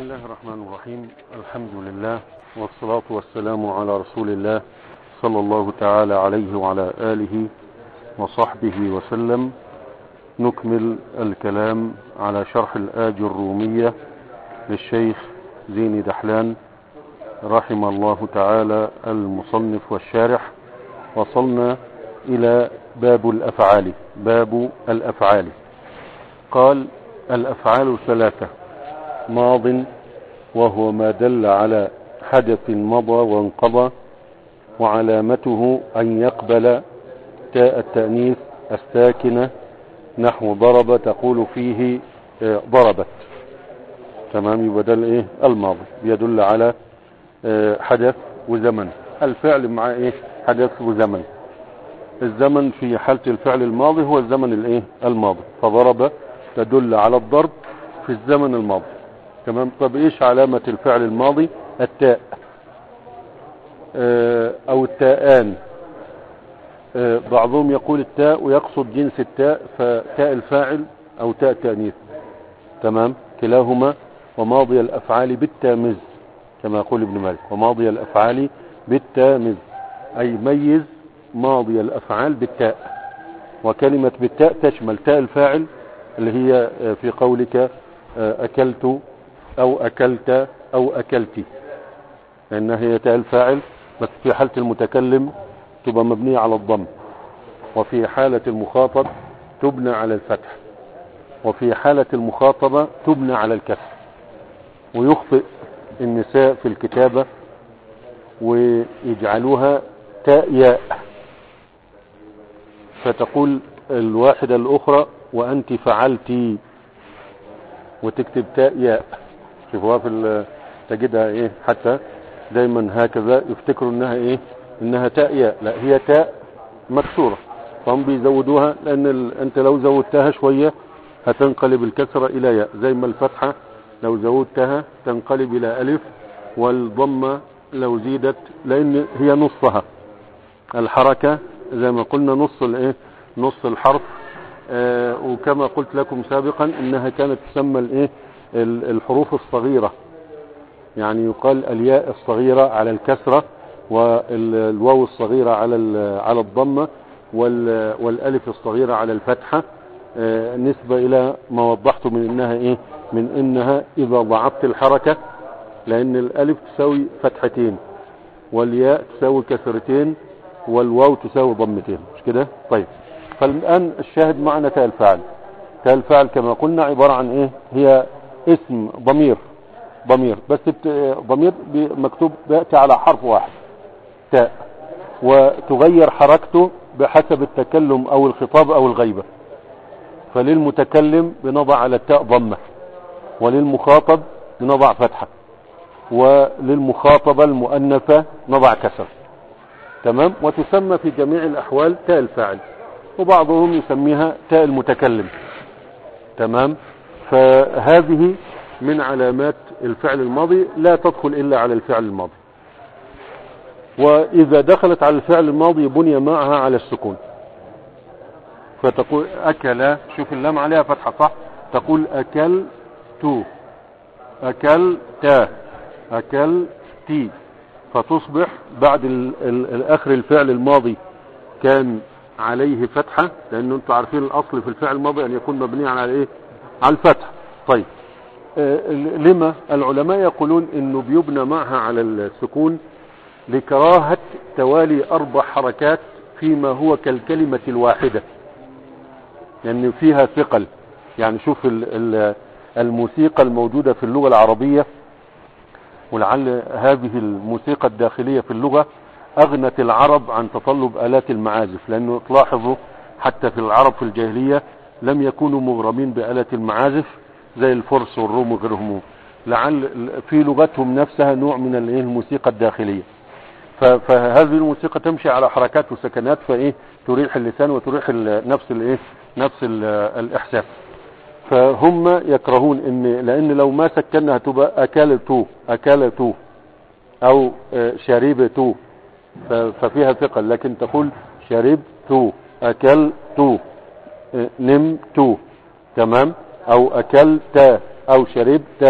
بسم الله الرحمن الرحيم. الحمد لله والصلاة والسلام على رسول الله صلى الله تعالى عليه وعلى آله وصحبه وسلم. نكمل الكلام على شرح الآج الرومية للشيخ زين دحلان رحم الله تعالى المصنف والشارح. وصلنا إلى باب الأفعال. قال: الأفعال ثلاثة: ماض وهو ما دل على حدث مضى وانقضى، وعلامته أن يقبل تاء التأنيث الساكنة، نحو ضرب تقول فيه ضربت. تمام، يبقى ده الماضي بيدل على حدث وزمن. الفعل مع حدث وزمن. الزمن في حالة الفعل الماضي هو الزمن الماضي، فضرب تدل على الضرب في الزمن الماضي. تمام. طب ايش علامة الفعل الماضي؟ التاء او التاءان. بعضهم يقول التاء ويقصد جنس التاء، فتاء الفاعل او تاء التأنيث. تمام، كلاهما. وماضي الافعال بالتامز كما يقول ابن مالك، وماضي الافعال بالتامز اي ميز ماضي الافعال بالتاء. وكلمة بالتاء تشمل تاء الفاعل اللي هي في قولك اكلت او اكلت او اكلتي، لانها هي تاء الفاعل، بس في حالة المتكلم تبقى مبنية على الضم، وفي حالة المخاطب تبنى على الفتح، وفي حالة المخاطبة تبنى على الكسر. ويخطئ النساء في الكتابة ويجعلوها تاء ياء، فتقول الواحدة الأخرى وأنت فعلتي، وتكتب تاء ياء. شوفوها تجدها حتى دايما هكذا يفتكروا انها تاء ياء. لا، هي تاء مكسورة، فهم بيزودوها، لان انت لو زودتها شوية هتنقلب الكسرة الى ياء، زي ما الفتحة لو زودتها تنقلب الى الف، والضمة لو زيدت، لان هي نصها الحركة زي ما قلنا، نص الحرف. وكما قلت لكم سابقا انها كانت تسمى الحروف الصغيرة، يعني يقال الياء الصغيرة على الكسرة، والواو الصغيرة على الضمة، والالف الصغيرة على الفتحة، نسبة الى ما وضحت من انها اذا ضعفت الحركة، لان الالف تساوي فتحتين، والياء تساوي كسرتين، والواو تساوي ضمتين، مش كده؟ طيب، فالان الشاهد معنا تاء الفاعل. تاء الفاعل كما قلنا عبارة عن هي اسم ضمير، بس ضمير مكتوب بيأتي على حرف واحد تاء، وتغير حركته بحسب التكلم او الخطاب او الغيبة. فللمتكلم بنضع على التاء ضمة، وللمخاطب بنضع فتحة، وللمخاطبة المؤنثة نضع كسر. تمام. وتسمى في جميع الاحوال تاء الفاعل، وبعضهم يسميها تاء المتكلم. تمام. فهذه من علامات الفعل الماضي، لا تدخل إلا على الفعل الماضي. وإذا دخلت على الفعل الماضي بني معها على السكون، فتقول أكل، شوف اللام عليها فتحة صح، تقول أكلت، أكلت، أكلتي، فتصبح بعد الآخر الفعل الماضي كان عليه فتحة، لأنه أنتم عارفين الأصل في الفعل الماضي أن يكون مبني على على الفتح. طيب، لما العلماء يقولون انه بيبنى معها على السكون؟ لكراهة توالي 4 حركات فيما هو كالكلمة الواحدة، لان فيها ثقل. يعني شوف الموسيقى الموجودة في اللغة العربية، ولعل هذه الموسيقى الداخلية في اللغة اغنت العرب عن تطلب آلات المعازف، لانه تلاحظوا حتى في العرب في الجاهلية لم يكونوا مغرمين بآلات المعازف زي الفرس والروم وغيرهم، لعل في لغتهم نفسها نوع من الموسيقى الداخلية. فهذه الموسيقى تمشي على حركات وسكنات، تريح اللسان وتريح نفس الإحساس. فهم يكرهون لأن لو ما سكنها تبقى أكلتو أو شربتو، ففيها ثقل. لكن تقول شربتو، أكلتو، نمتو. تمام. او اكلت او شربت،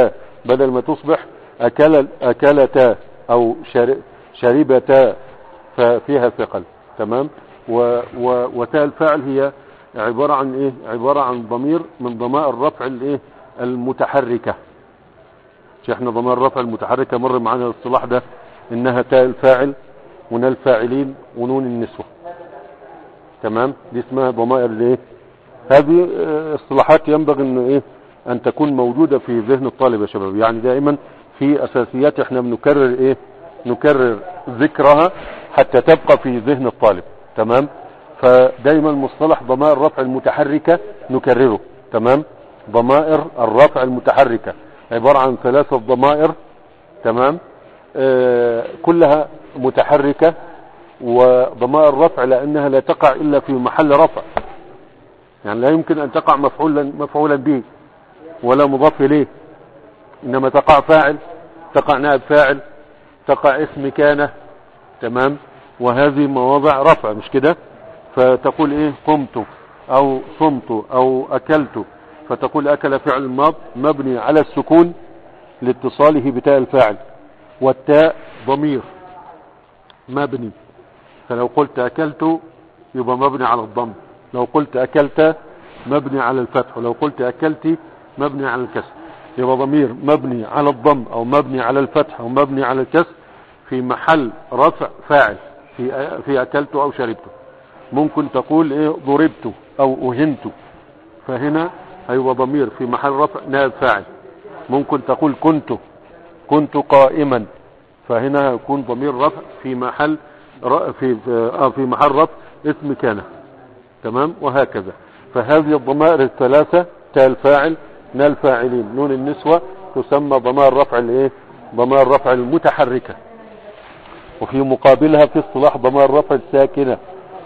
بدل ما تصبح أكلتا أو شربتا ففيها ثقل. تمام. وتاء الفاعل هي عبارة عن ايه؟ عبارة عن ضمير من ضمائر الرفع الايه المتحركة. احنا ضمائر الرفع المتحركة مر معانا الاصطلاح ده انها تاء الفاعل ونال الفاعلين ونون النسوة. تمام. دي اسمها ضمائر الايه. هذه اصطلاحات ينبغي ان ايه ان تكون موجودة في ذهن الطالب يا شباب. يعني دائما في اساسيات احنا بنكرر ايه نكرر ذكرها حتى تبقى في ذهن الطالب. تمام. فدايما مصطلح ضمائر الرفع المتحركة نكرره. تمام. ضمائر الرفع المتحركة عبارة عن 3 ضمائر. تمام. كلها متحركة، وضمائر الرفع لانها لا تقع الا في محل رفع، يعني لا يمكن ان تقع مفعولا به ولا مضاف اليه، انما تقع فاعل، تقع نائب فاعل، تقع اسم كان. تمام. وهذه مواضع رفع مش كده. فتقول ايه قمت او صمت او اكلت، فتقول اكل فعل ماض مبني على السكون لاتصاله بتاء الفاعل، والتاء ضمير مبني، فلو قلت اكلت يبقى مبني على الضم، لو قلت اكلت مبني على الفتح، ولو قلت اكلت مبني على الكسر. يبقى ضمير مبني على الضم او مبني على الفتح او مبني على الكسر في محل رفع فاعل في اكلت او شربت. ممكن تقول ايه ضربت او اهنت، فهنا هيبقى ضمير في محل رفع نائب فاعل. ممكن تقول كنت قائما، فهنا يكون ضمير رفع في محل في محل رفع اسم كان. تمام. وهكذا. فهذه الضمائر ال3 تاء الفاعل نال الفاعلين نون النسوة تسمى ضمائر رفع الايه ضمائر رفع المتحركة. وفي مقابلها في اصطلاح ضمائر رفع الساكنة،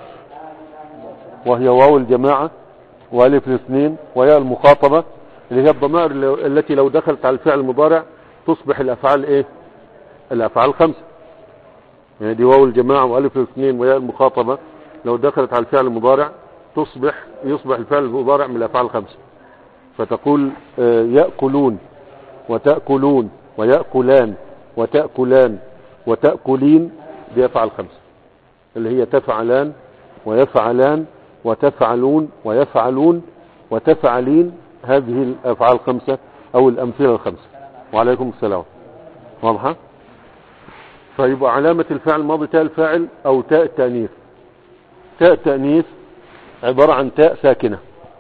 وهي واو الجماعة والف الاثنين وياء المخاطبة، اللي هي الضمائر التي لو دخلت على الفعل المضارع تصبح الافعال ايه الافعال 5. يعني دي واو الجماعة والف الاثنين وياء المخاطبة لو دخلت على الفعل المضارع يصبح الفعل المضارع من الافعال 5. فتقول يأكلون وتأكلون ويأكلان وتأكلان وتأكلين، دي افعال 5 اللي هي تفعلان ويفعلان وتفعلون ويفعلون وتفعلين. هذه الافعال 5 او الامثله 5. وعليكم السلام. واضحه. فيبقى علامه الفعل الماضي تاء الفاعل او تاء التانيث. تاء التانيث عباره عن تاء ساكنه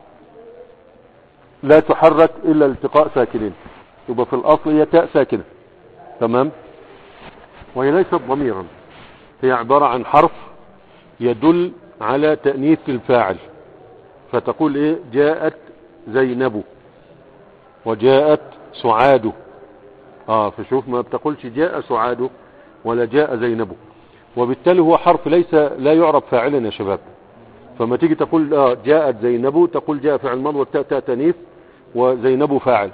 لا تحرك الا التقاء ساكنين، يبقى في الاصل هي تاء ساكنه. تمام. وهي ليست ضميرا، هي عباره عن حرف يدل على تأنيث الفاعل. فتقول ايه جاءت زينب وجاءت سعاد. فشوف ما بتقولش جاء سعاد ولا جاء زينب، وبالتالي هو حرف لا يعرف فاعلا يا شباب. فما تيجي تقول جاءت زينب تقول جاء فعل ماضي والتاء تاء تانيث وزينب فاعل.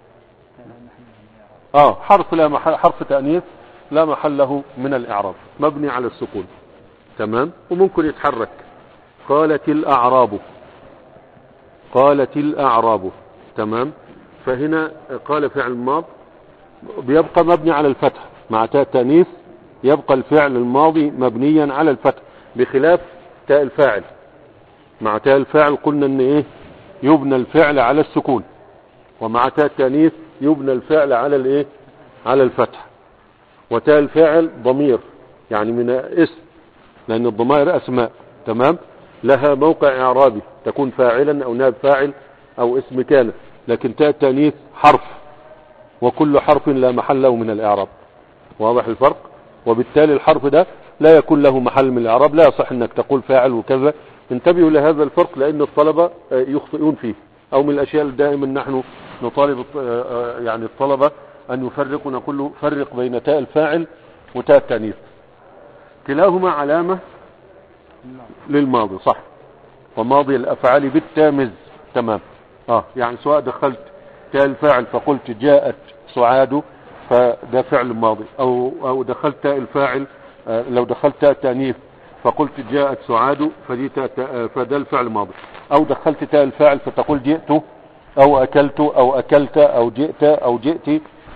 حرف تأنيث لا محل له من الإعراب، مبني على السكون. تمام. وممكن يتحرك. قالت الأعراب. تمام. فهنا قال فعل ماض بيبقى مبني على الفتح مع تاء التانيث، يبقى الفعل الماضي مبنيا على الفتح، بخلاف تاء الفاعل. مع تاء الفاعل قلنا ان ايه يبنى الفعل على السكون، ومع تاء التانيث يبنى الفعل على الايه على الفتح. وتاء الفاعل ضمير يعني من اسم، لان الضمائر اسماء. تمام. لها موقع اعرابي، تكون فاعلا او نائب فاعل او اسم كان. لكن تاء التانيث حرف، وكل حرف لا محل له من الاعراب. واضح الفرق. وبالتالي الحرف ده لا يكون له محل من الاعراب، لا يصح انك تقول فاعل وكذا. انتبهوا لهذا الفرق لان الطلبة يخطئون فيه، او من الاشياء اللي دائما نحن نطالب يعني الطلبة ان يفرقوا، نقول له فرق بين تاء الفاعل وتاء التانيث، كلاهما علامة للماضي صح، وماضي الافعال بالتامز. تمام. يعني سواء دخلت تاء الفاعل فقلت جاءت سعاد فده فعل ماضي، او دخلت تاء الفاعل لو دخلت تاء التانيث فقلت جاءت سعاد فده الفعل ماضي، او دخلت تاء الفاعل فتقول جئت او اكلت او اكلت او جئت او جئت،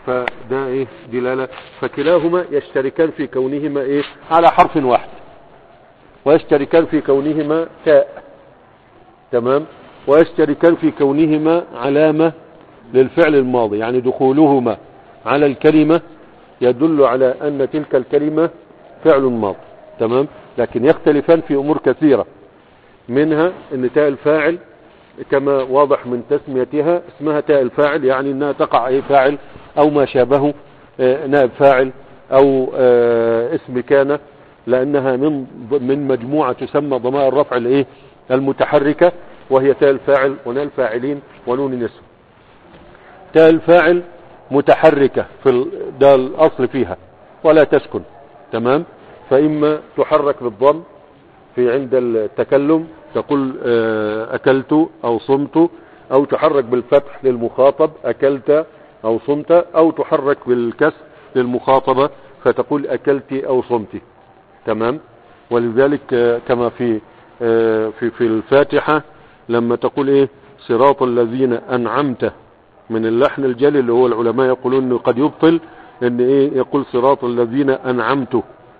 فده ايه دلالة. فكلاهما يشتركان في كونهما ايه على حرف واحد، ويشتركان في كونهما تاء، تمام، ويشتركان في كونهما علامة للفعل الماضي، يعني دخولهما على الكلمة يدل على أن تلك الكلمة فعل ماضي، تمام. لكن يختلفان في أمور كثيرة، منها أن تاء الفاعل كما واضح من تسميتها اسمها تاء الفاعل، يعني أنها تقع أي فاعل أو ما شابه نائب فاعل أو اسم كان، لأنها من مجموعة تسمى ضمائر الرفع الايه المتحركة، وهي تاء الفاعل وناء الفاعلين ونون النسوة. تاء الفاعل متحركة ده الأصل فيها ولا تسكن، تمام. فإما تحرك بالضم في عند التكلم تقول أكلت أو صمت، أو تحرك بالفتح للمخاطب أكلت أو صمت، أو تحرك بالكسر للمخاطبة فتقول أكلت أو صمت، تمام. ولذلك كما في الفاتحة لما تقول ايه صراط الذين أنعمت، من اللحن الجلي اللي هو العلماء يقولون انه قد يبطل ان ايه يقول صراط الذين أنعمت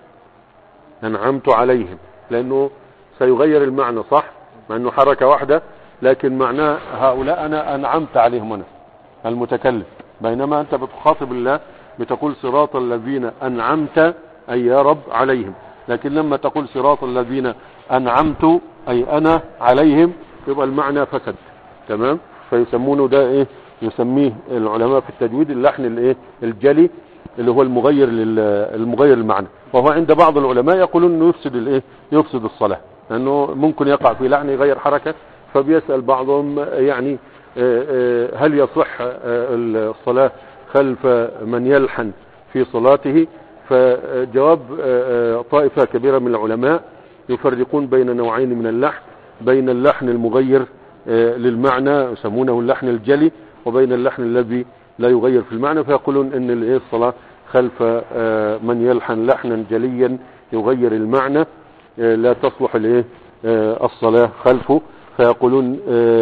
عليهم، لانه سيغير المعنى، صح، مع انه حركة واحدة لكن معناه هؤلاء انا انعمت عليهم انا المتكلم، بينما انت بتخاطب الله بتقول صراط الذين أنعمت اي يا رب عليهم. لكن لما تقول صراط الذين أنعمت أي أنا عليهم يبقى المعنى فسد، تمام. فيسمونه ده إيه يسميه العلماء في التجويد اللحن الإيه الجلي اللي هو المغير المعنى، وهو عند بعض العلماء يقولون إنه يفسد الصلاة، لأنه ممكن يقع في لحن يغير حركة. فبيسأل بعضهم يعني هل يصح الصلاة خلف من يلحن في صلاته؟ فجواب طائفة كبيرة من العلماء يفرقون بين نوعين من اللحن، بين اللحن المغير للمعنى يسمونه اللحن الجلي، وبين اللحن الذي لا يغير في المعنى، فيقولون ان الصلاة خلف من يلحن لحنا جليا يغير المعنى لا تصلح الصلاة خلفه. فيقولون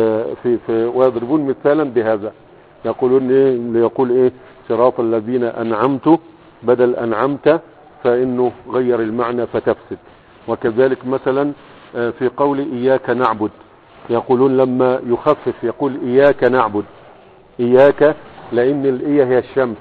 ويضربون مثالا بهذا، يقولون ليقول صراط الذين أنعمت بدل أنعمت، فإنه غير المعنى فتفسد. وكذلك مثلا في قول إياك نعبد، يقولون لما يخفف يقول إياك نعبد، إياك لأن الإيه هي الشمس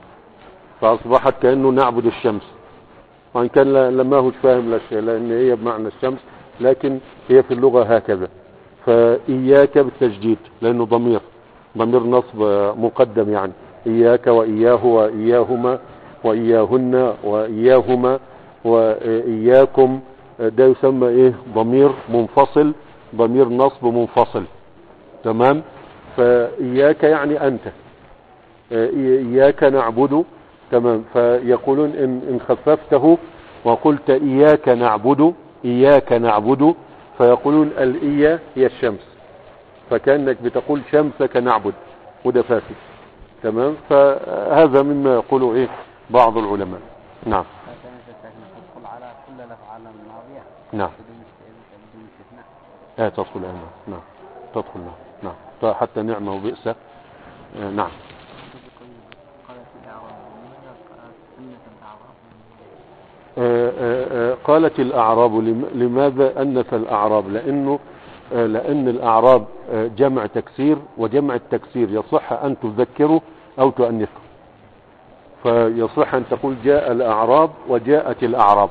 فأصبحت كأنه نعبد الشمس، وإن كان لما هوش فاهم للشيء لأن هي بمعنى الشمس، لكن هي في اللغة هكذا. فإياك بالتجديد لأنه ضمير نصب مقدم، يعني إياك وإياه وإياهما وإياهن وإياهما وإياكم، ده يسمى ضمير منفصل، ضمير نصب منفصل، تمام. فإياك يعني أنت، إياك نعبد، تمام. فيقولون إن خففته وقلت إياك نعبد فيقولون الإيا هي الشمس، فكأنك بتقول شمسك نعبد، وده فاسد، تمام. فهذا مما يقوله بعض العلماء. نعم. تدخل على كل الأفعال الماضية. نعم. بدون استثناء. تدخل نعم تدخل نعم حتى نعمة وبئس. نعم. قالت الأعراب لماذا أنث الأعراب؟ لأن الأعراب جمع تكسير، وجمع التكسير يصح أن تذكره أو تؤنثه، فيصح أن تقول جاء الأعراب وجاءت الأعراب،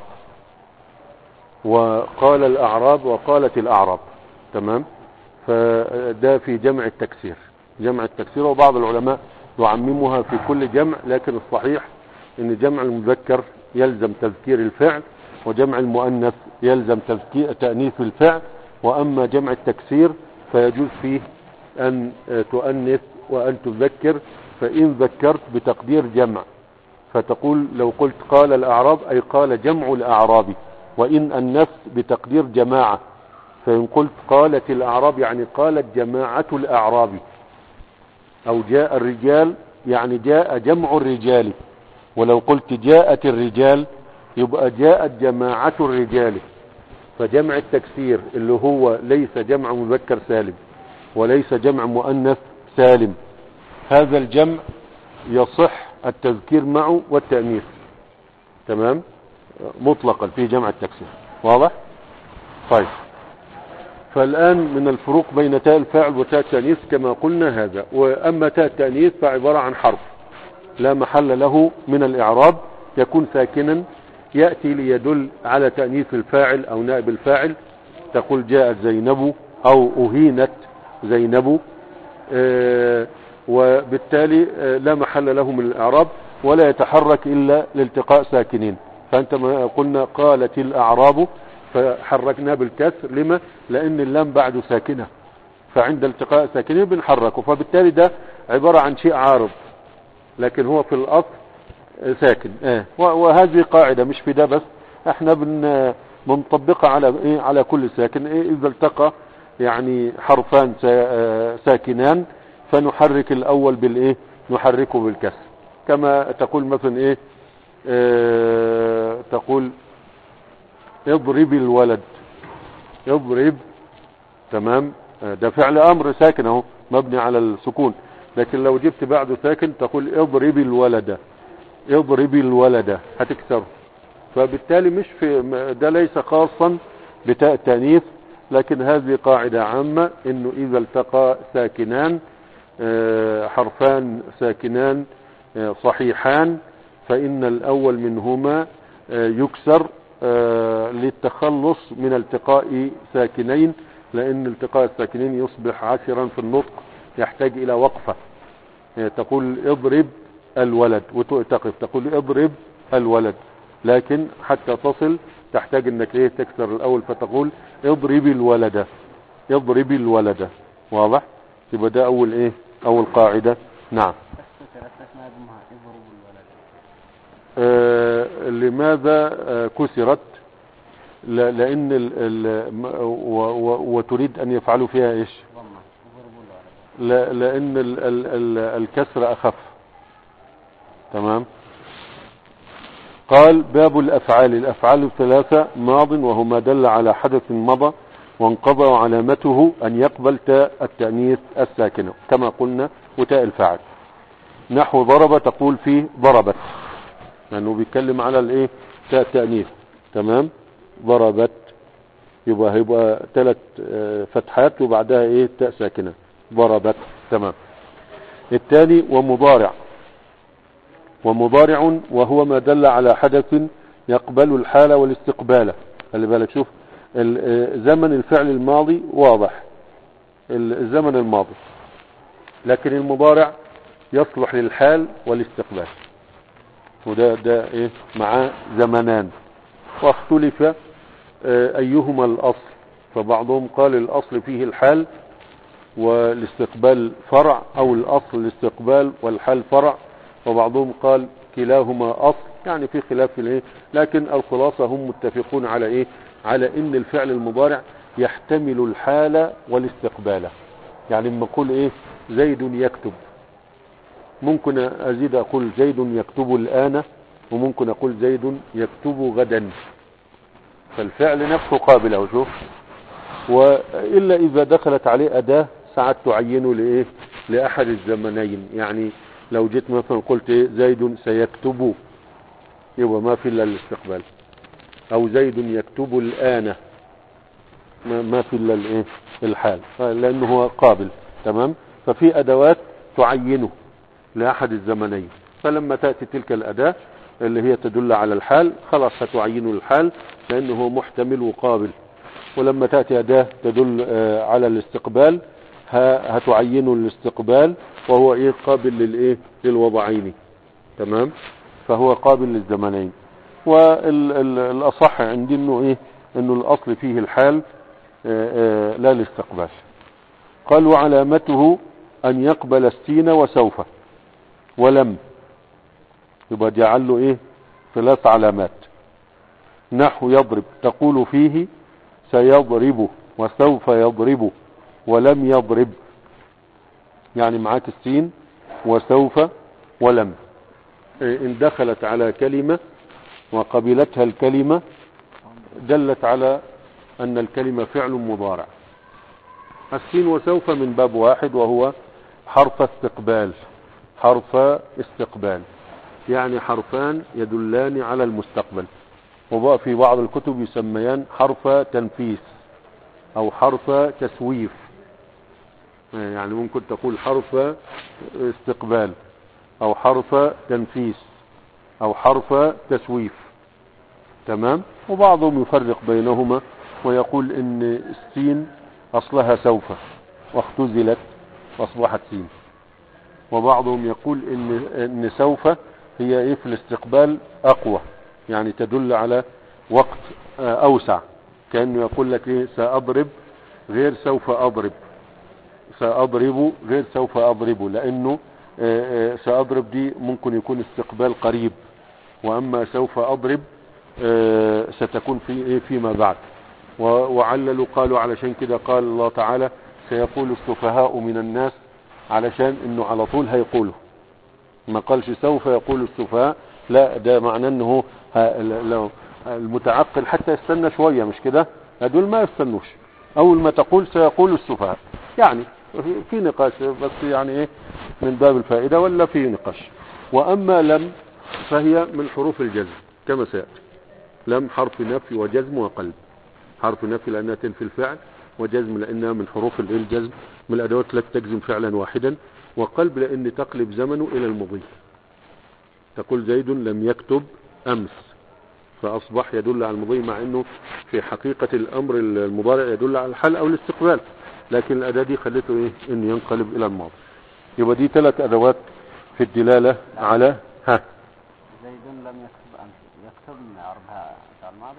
وقال الأعراب وقالت الأعراب، تمام. فده في جمع التكسير، وبعض العلماء يعممها في كل جمع، لكن الصحيح ان جمع المذكر يلزم تذكير الفعل، وجمع المؤنث يلزم تأنيث الفعل. وأما جمع التكسير فيجوز فيه أن تؤنث وأن تذكر، فإن ذكرت بتقدير جمع فتقول لو قلت قال الأعراب أي قال جمع الأعراب، وإن أنثت بتقدير جماعة، فإن قلت قالت الأعراب يعني قالت جماعة الأعراب، أو جاء الرجال يعني جاء جمع الرجال، ولو قلت جاءت الرجال يبقى جاءت جماعة الرجال. فجمع التكسير اللي هو ليس جمع مذكر سالم وليس جمع مؤنث سالم، هذا الجمع يصح التذكير معه والتأنيث، تمام، مطلقا في جمع التكسير. واضح؟ طيب، فالآن من الفروق بين تاء الفاعل وتاء التأنيث كما قلنا هذا. وأما تاء التأنيث فعبارة عن حرف لا محل له من الإعراب، يكون ساكنا، يأتي ليدل على تأنيث الفاعل أو نائب الفاعل. تقول جاءت زينب أو أهينت زينب، وبالتالي لا محل له من الإعراب ولا يتحرك إلا لالتقاء ساكنين. فأنت ما قلنا قالت الأعراب فحركنا بالكسر، لما؟ لأن اللام بعده ساكنة، فعند التقاء ساكنين بنحركه، فبالتالي ده عبارة عن شيء عارض، لكن هو في الأصل ساكن. وهذه قاعدة مش في ده بس، احنا بنطبقها على ايه؟ على كل ساكن. اذا التقى يعني حرفان ساكنان فنحرك الاول بالايه؟ نحركه بالكسر. كما تقول مثلا ايه؟ تقول اضرب الولد، اضرب، تمام، ده فعل امر ساكن اهو مبني على السكون، لكن لو جبت بعده ساكن تقول اضرب الولد، اضرب الولد هتكسره. فبالتالي مش في ده ليس خاصا بتاء التانيث، لكن هذه قاعدة عامة، انه اذا التقى ساكنان حرفان ساكنان صحيحان فان الاول منهما يكسر للتخلص من التقاء ساكنين، لان التقاء الساكنين يصبح عسرا في النطق، يحتاج الى وقفة. تقول اضرب الولد وتقف، تقول اضرب الولد، لكن حتى تصل تحتاج انك ايه؟ تكسر الاول، فتقول اضرب الولد، اضرب الولد. واضح؟ يبقى ده اول ايه؟ اول قاعدة. نعم. لماذا كسرت؟ لان وتريد ان يفعلوا فيها ايش؟ لان الكسر اخف. تمام. قال باب الافعال. الافعال الثلاثة ماض وهو ما دل على حدث مضى وانقضى، وعلامته ان يقبل تاء التأنيث الساكنة كما قلنا، وتاء الفاعل. نحو ضرب، تقول فيه ضربت، لانه بيتكلم على الايه؟ تاء التأنيث. تمام. ضربت يبقى 3 فتحات وبعدها ايه؟ تاء ساكنة. ضربت. تمام. الثاني ومضارع. ومضارع وهو ما دل على حدث يقبل الحال والاستقبال. خلي بالك، شوف زمن الفعل الماضي واضح، الزمن الماضي، لكن المضارع يصلح للحال والاستقبال، وده ايه؟ معاه زمنان، واختلف ايهما الاصل. فبعضهم قال الاصل فيه الحال والاستقبال فرع، او الاصل الاستقبال والحال فرع، وبعضهم قال كلاهما اصل، يعني في خلاف في الايه، لكن الخلاصة هم متفقون على ايه؟ على ان الفعل المضارع يحتمل الحال والاستقبال. يعني لما اقول ايه؟ زيد يكتب، ممكن ازيد اقول زيد يكتب الان، وممكن اقول زيد يكتب غدا، فالفعل نفسه قابل. او شوف، والا اذا دخلت عليه اداة ساعات تعينه لايه؟ لاحد الزمنين. يعني لو جيت مثلا قلت ايه؟ زيد سيكتب، يبقى ما في الا الاستقبال. او زيد يكتب الان، ما في الا الايه؟ الحال، لانه هو قابل. تمام. ففي ادوات تعينه لاحد الزمنين، فلما تأتي تلك الاداة اللي هي تدل على الحال خلاص هتعينه الحال لانه هو محتمل وقابل. ولما تأتي اداة تدل على الاستقبال هتعينه الاستقبال، وهو ايه؟ قابل للايه؟ للوضعين. تمام. فهو قابل للزمنين. والاصح عندي انه ايه؟ انه الاصل فيه الحال لا الاستقبال. قال وعلامته ان يقبل السين وسوف ولم، يبقى جعل له ايه؟ 3 علامات. نحو يضرب، تقول فيه سيضرب وسوف يضرب ولم يضرب، يعني معاك السين وسوف ولم. ان دخلت على كلمة وقبلتها الكلمة دلت على ان الكلمة فعل مضارع. السين وسوف من باب واحد، وهو حرف استقبال، حرف استقبال. يعني حرفان يدلان على المستقبل. وبقى في بعض الكتب يسميان حرف تنفيس او حرف تسويف، يعني ممكن تقول حرف استقبال او حرف تنفيس او حرف تسويف. تمام. وبعضهم يفرق بينهما ويقول ان السين اصلها سوف واختزلت واصبحت سين. وبعضهم يقول ان سوف هي ايه في الاستقبال اقوى، يعني تدل على وقت اوسع، كأنه يقول لك ايه سأضرب غير سوف اضرب، سأضرب غير سوف اضرب، لانه سأضرب دي ممكن يكون استقبال قريب، واما سوف اضرب ستكون في ايه فيما بعد. وعللوا قالوا علشان كده قال الله تعالى سيقول السفهاء من الناس، علشان انه على طول هيقوله، ما قالش سوف يقول السفهاء، لا ده معناه انه لو المتعقل حتى يستنى شوية، مش كده؟ هدول ما يستنوش، اول ما تقول سيقول السفهاء يعني في نقاش، بس يعني ايه من باب الفائدة ولا في نقاش. واما لم فهي من حروف الجزم كما سيأتي. لم حرف نفي وجزم وقلب. حرف نفي لانها تنفي الفعل، وجزم لانها من حروف الجزم من الادوات التي تجزم فعلا واحدا، وقلب لان تقلب زمنه الى المضي. تقول زيد لم يكتب امس، فاصبح يدل على المضي، مع انه في حقيقة الامر المضارع يدل على الحال او الاستقبال، لكن الاداة دي خلته ايه ان ينقلب الى الماضي. يبقى دي 3 ادوات في الدلالة على زيد لم يكتب امس، يكتب نعربها فعل ماضي.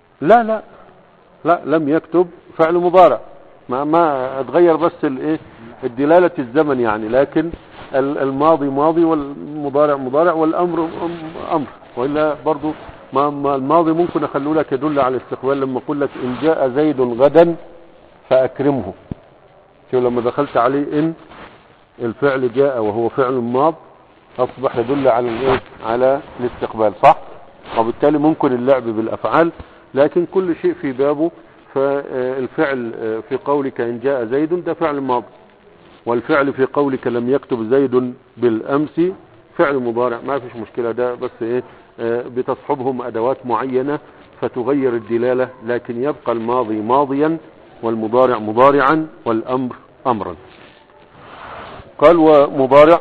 لا لم يكتب فعل مضارع، ما اتغير بس الايه الدلالة الزمن يعني، لكن الماضي ماضي والمضارع مضارع والامر امر. والا برضو ما الماضي ممكن اخلو لك يدل على الاستقبال، لما اقول لك ان جاء زيد غدا فاكرمه، شوف لما دخلت عليه ان الفعل جاء وهو فعل ماض اصبح يدل على الايه على الاستقبال، صح؟ وبالتالي ممكن اللعب بالافعال، لكن كل شيء في بابه. فالفعل في قولك ان جاء زيد ده فعل ماضي، والفعل في قولك لم يكتب زيد بالامس فعل مضارع، ما فيش مشكلة، ده بس ايه بتصحبهم ادوات معينة فتغير الدلالة، لكن يبقى الماضي ماضيا والمضارع مضارعا والامر امرا. قال ومضارع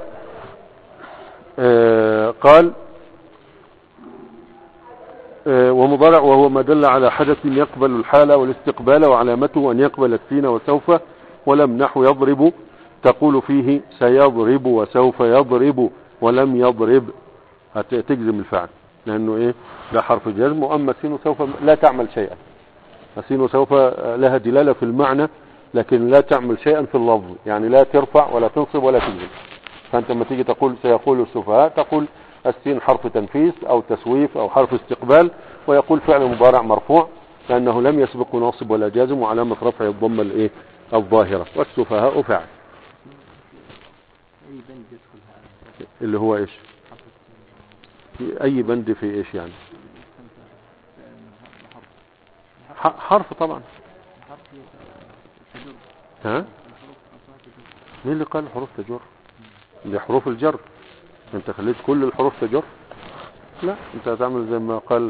قال ومضارع وهو ما دل على حدث يقبل الحالة والاستقبال، وعلامته أن يقبل السين وسوف ولم، نحو يضرب تقول فيه سيضرب وسوف يضرب ولم يضرب، هتجزم الفعل لأنه إيه ده حرف جزم. وأما السين وسوف لا تعمل شيئا، السين وسوف لها دلالة في المعنى لكن لا تعمل شيئا في اللفظ، يعني لا ترفع ولا تنصب ولا تجزم. فأنت لما تيجي تقول سيقول السفهاء تقول السين حرف تنفيس او تسويف او حرف استقبال، ويقول فعل مضارع مرفوع لانه لم يسبق ناصب ولا جازم، وعلامة رفع الضمه الايه الظاهرة. والسفهاء فعل اللي هو ايش في اي بند في ايش يعني حرف طبعا. ها مين اللي قال الحروف تجر؟ دي حروف الجر، انت خليت كل الحروف تجر؟ لا، انت هتعمل زي ما قال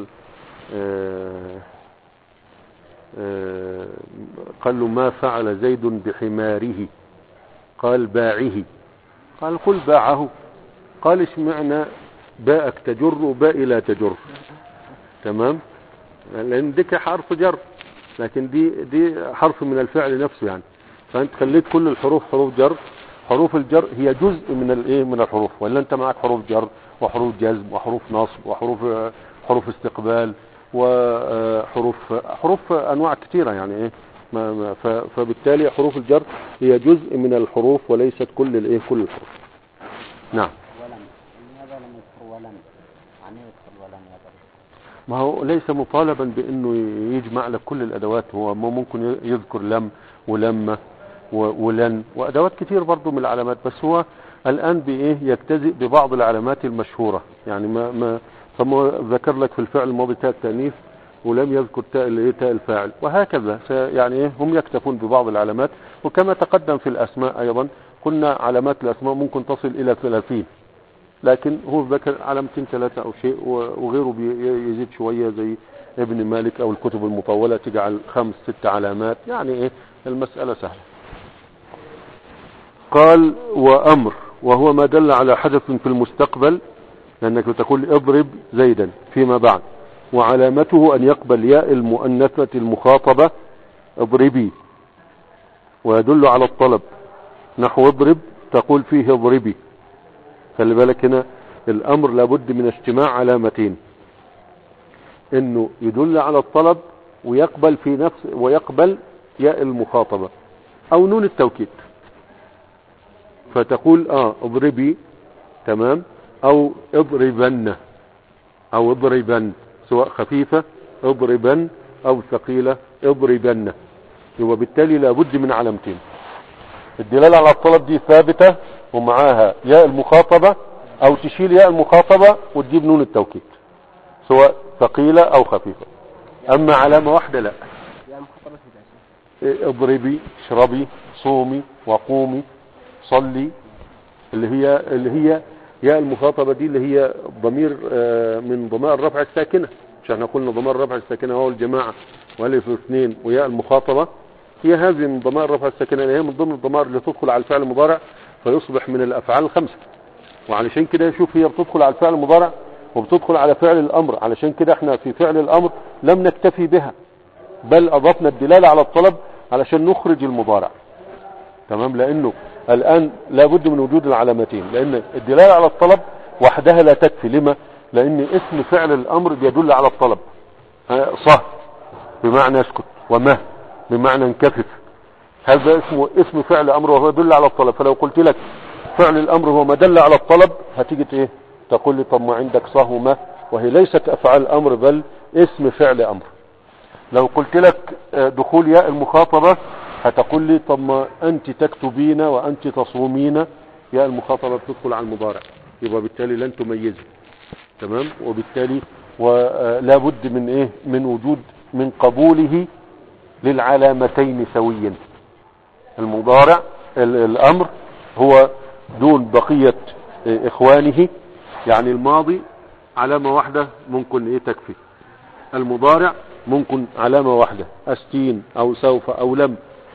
قال له ما فعل زيد بحماره، قال باعه، قال قل باعه، قال اشمعنى باءك تجر وباء لا تجر؟ تمام، لان ديك حرف جر، لكن دي حرف من الفعل نفسه يعني، فانت خليت كل الحروف حروف جر. حروف الجر هي جزء من الايه من الحروف، ولا انت معك حروف جر وحروف جزم وحروف نصب وحروف استقبال وحروف انواع كثيره يعني ايه فبالتالي حروف الجر هي جزء من الحروف وليست كل الايه كل الحروف. نعم. ولم لماذا لم يذكر ولم؟ يعني يدخل ولم يضرب؟ ما هو ليس مطالبا بانه يجمع لك كل الادوات، هو ممكن يذكر لم ولما ولن وادوات كتير برضو من العلامات، بس هو الان بايه يجتزئ ببعض العلامات المشهورة، يعني ما ذكر لك في الفعل الماضي تاء التانيث ولم يذكر تاء الفاعل، وهكذا يعني ايه هم يكتفون ببعض العلامات. وكما تقدم في الاسماء ايضا قلنا علامات الاسماء ممكن تصل الى 30 لكن هو ذكر علامتين ثلاثة او شيء، وغيره يزيد شوية زي ابن مالك او الكتب المطولة تجعل 5 6 علامات، يعني ايه المسألة سهلة. قال وامر وهو ما دل على حدث في المستقبل، لانك تقول اضرب زيدا فيما بعد، وعلامته ان يقبل ياء المؤنثة المخاطبة اضربي، ويدل على الطلب نحو اضرب تقول فيه اضربي. خلي بالك هنا الامر لابد من اجتماع علامتين، انه يدل على الطلب ويقبل في نفس ويقبل ياء المخاطبة او نون التوكيد، فتقول اضربي تمام، او اضربن او اضربن، سواء خفيفة اضربن او ثقيلة اضربن. وبالتالي لابد من علامتين، الدلالة على الطلب دي ثابتة ومعاها ياء المخاطبة، او تشيل ياء المخاطبة وتجيب نون التوكيد سواء ثقيلة او خفيفة. اما علامة واحدة لا، اضربي اشربي صومي وقومي صلي، اللي هي ياء المخاطبة دي اللي هي ضمير من ضمائر الرفع الساكنة. مش احنا قلنا ضمائر الرفع الساكنة هو الجماعة والف واثنين وياء المخاطبة، هي هذه من ضمائر الرفع الساكنة اللي هي من ضمن الضمائر اللي تدخل على الفعل المضارع فيصبح من الافعال 5. وعلشان كده شوف هي بتدخل على الفعل المضارع وبتدخل على فعل الامر، علشان كده احنا في فعل الامر لم نكتفي بها بل اضفنا الدلالة على الطلب علشان نخرج المضارع. تمام، لانه الان لابد من وجود العلامتين، لان الدلالة على الطلب وحدها لا تكفي. لما؟ لان اسم فعل الامر بيدل على الطلب، صه بمعنى اسكت، ومه بمعنى انكفف، هذا اسم فعل امر وهو يدل على الطلب. فلو قلت لك فعل الامر هو ما دل على الطلب هتيجي ايه تقول لي طب ما عندك صه ومه، وهي ليست افعال امر بل اسم فعل امر. لو قلت لك دخول ياء المخاطبة هتقول لي طب ما انت تكتبين وانت تصومين، ياء المخاطبة بتدخل على المضارع، يبقى بالتالي لن تميزه. تمام، وبالتالي ولا بد من ايه من وجود من قبوله للعلامتين سويا. المضارع الامر هو دون بقية اخوانه، يعني الماضي علامة واحدة ممكن ايه تكفي، المضارع ممكن علامة واحدة استين او سوف او لم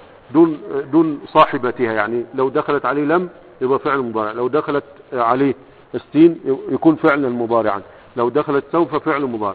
دون صاحبتها، يعني لو دخلت عليه لم يبقى فعل مضارع، لو دخلت عليه استين يكون فعلا مضارعا، لو دخلت سوف فعل مضارع.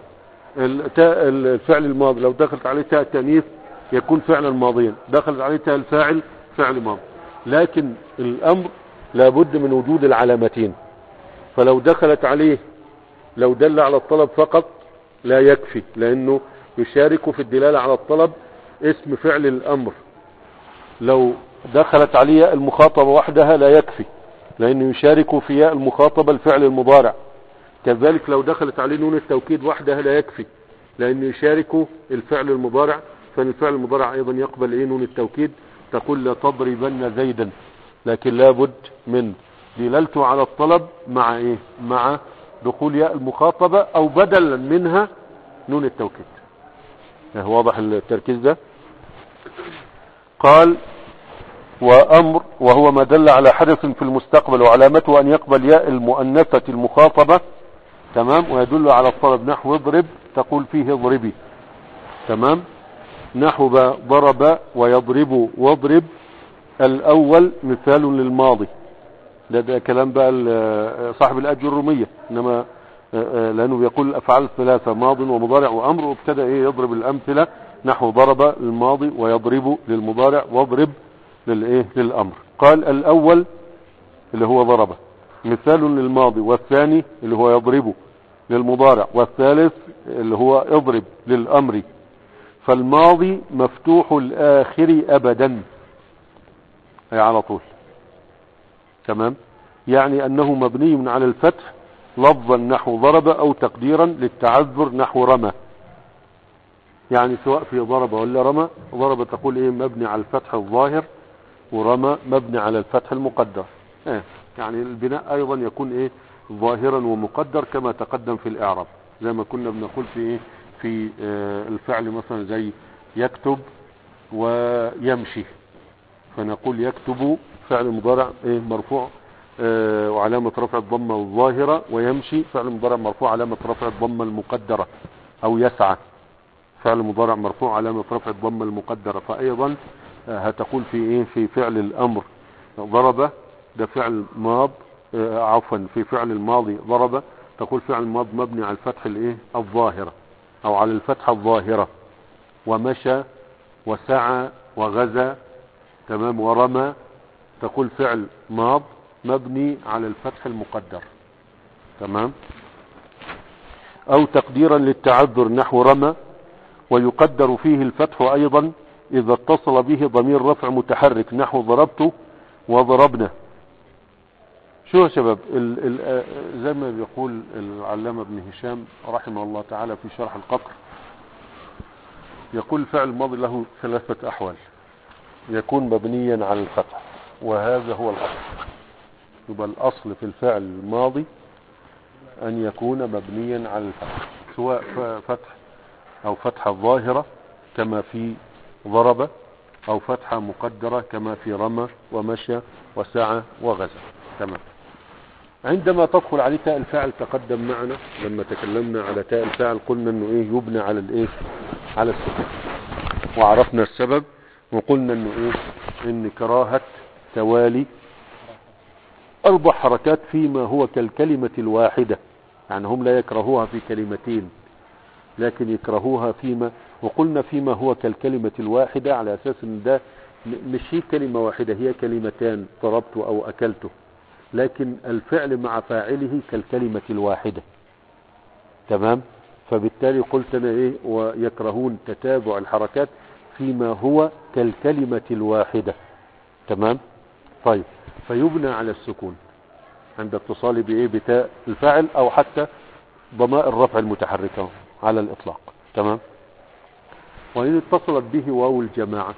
الفعل الماضي لو دخلت عليه تاء التانيث يكون فعلا ماضيا، دخلت عليه تاء الفاعل فعل ماضي. لكن الامر لابد من وجود العلامتين، فلو دخلت عليه لو دل على الطلب فقط لا يكفي، لانه يشارك في الدلالة على الطلب اسم فعل الامر. لو دخلت عليه ياء المخاطبة وحدها لا يكفي، لانه يشارك في ياء المخاطبة الفعل المضارع. كذلك لو دخلت عليه نون التوكيد وحدها لا يكفي، لانه يشارك الفعل المضارع، فالفعل المضارع ايضا يقبل ايه نون التوكيد. تقول لا تضربن زيدا، لكن لابد من دلالته على الطلب مع ايه مع دخول ياء المخاطبة او بدلا منها نون التوكيد. واضح التركيز ده؟ قال وامر وهو ما دل على حدث في المستقبل وعلامته ان يقبل ياء المؤنثة المخاطبة، تمام، ويدل على الطلب نحو اضرب تقول فيه اضربي، تمام، نحو ضرب ويضرب واضرب. الاول مثال للماضي، ده كلام بقى صاحب الاجر الرومية، انما لانه بيقول الافعال الثلاثة ماض ومضارع وامر، وابتدى ايه يضرب الامثلة نحو ضرب للماضي ويضرب للمضارع واضرب للامر. قال الاول اللي هو ضرب مثال للماضي، والثاني اللي هو يضرب للمضارع، والثالث اللي هو اضرب للامر. فالماضي مفتوح الاخر ابدا، اي على طول، تمام، يعني انه مبني على الفتح لفظا نحو ضرب او تقديرا للتعذر نحو رمى، يعني سواء في ضرب ولا رمى. ضرب تقول ايه مبني على الفتح الظاهر، ورمى مبني على الفتح المقدر. يعني البناء ايضا يكون ايه ظاهرا ومقدر كما تقدم في الاعراب، زي ما كنا بنقول في ايه في الفعل مثلا زي يكتب ويمشي، فنقول يكتب فعل مضارع ايه مرفوع وعلامة رفع الضمة الظاهرة. ويمشي فعل مضارع مرفوع علامة رفع الضمة المقدرة. أو يسعى فعل مضارع مرفوع علامة رفع الضمة المقدرة. فأيضا هتقول في ايه في فعل الأمر ضرب ده فعل ماض، عفوا في فعل الماضي ضرب تقول فعل ماض مبني على الفتح الايه الظاهرة او على الفتحة الظاهرة. ومشى وسعى وغزى تمام ورمى تقول فعل ماض مبني على الفتح المقدر تمام. او تقديرا للتعذر نحو رمى ويقدر فيه الفتح ايضا اذا اتصل به ضمير رفع متحرك نحو ضربت وضربنا. شو يا شباب زي ما بيقول العلامة ابن هشام رحمه الله تعالى في شرح القطر، يقول الفعل الماضي له 3 أحوال: يكون مبنيا على الفتح وهذا هو الأصل. يبقى الأصل في الفعل الماضي أن يكون مبنيا على الفتح، سواء فتح أو فتحة ظاهرة كما في ضرب، أو فتحة مقدرة كما في رمى ومشى وسعى وغزى تمام. عندما تدخل عليه تاء الفاعل تقدم معنا لما تكلمنا على تاء الفاعل قلنا انه ايه يبنى على الايه على السكون، وعرفنا السبب وقلنا انه ايه ان كراهة توالي 4 حركات فيما هو كالكلمة الواحدة. يعني هم لا يكرهوها في كلمتين لكن يكرهوها فيما، وقلنا فيما هو كالكلمة الواحدة على اساس ان ده مش هي كلمة واحدة، هي كلمتان ضربت او اكلته، لكن الفعل مع فاعله كالكلمة الواحدة تمام. فبالتالي قلت انا ايه ويكرهون تتابع الحركات فيما هو كالكلمة الواحدة تمام. طيب فيبنى على السكون عند اتصال بايه بتاء الفاعل او حتى ضمائر الرفع المتحركة على الاطلاق تمام. وإن اتصلت به واو الجماعة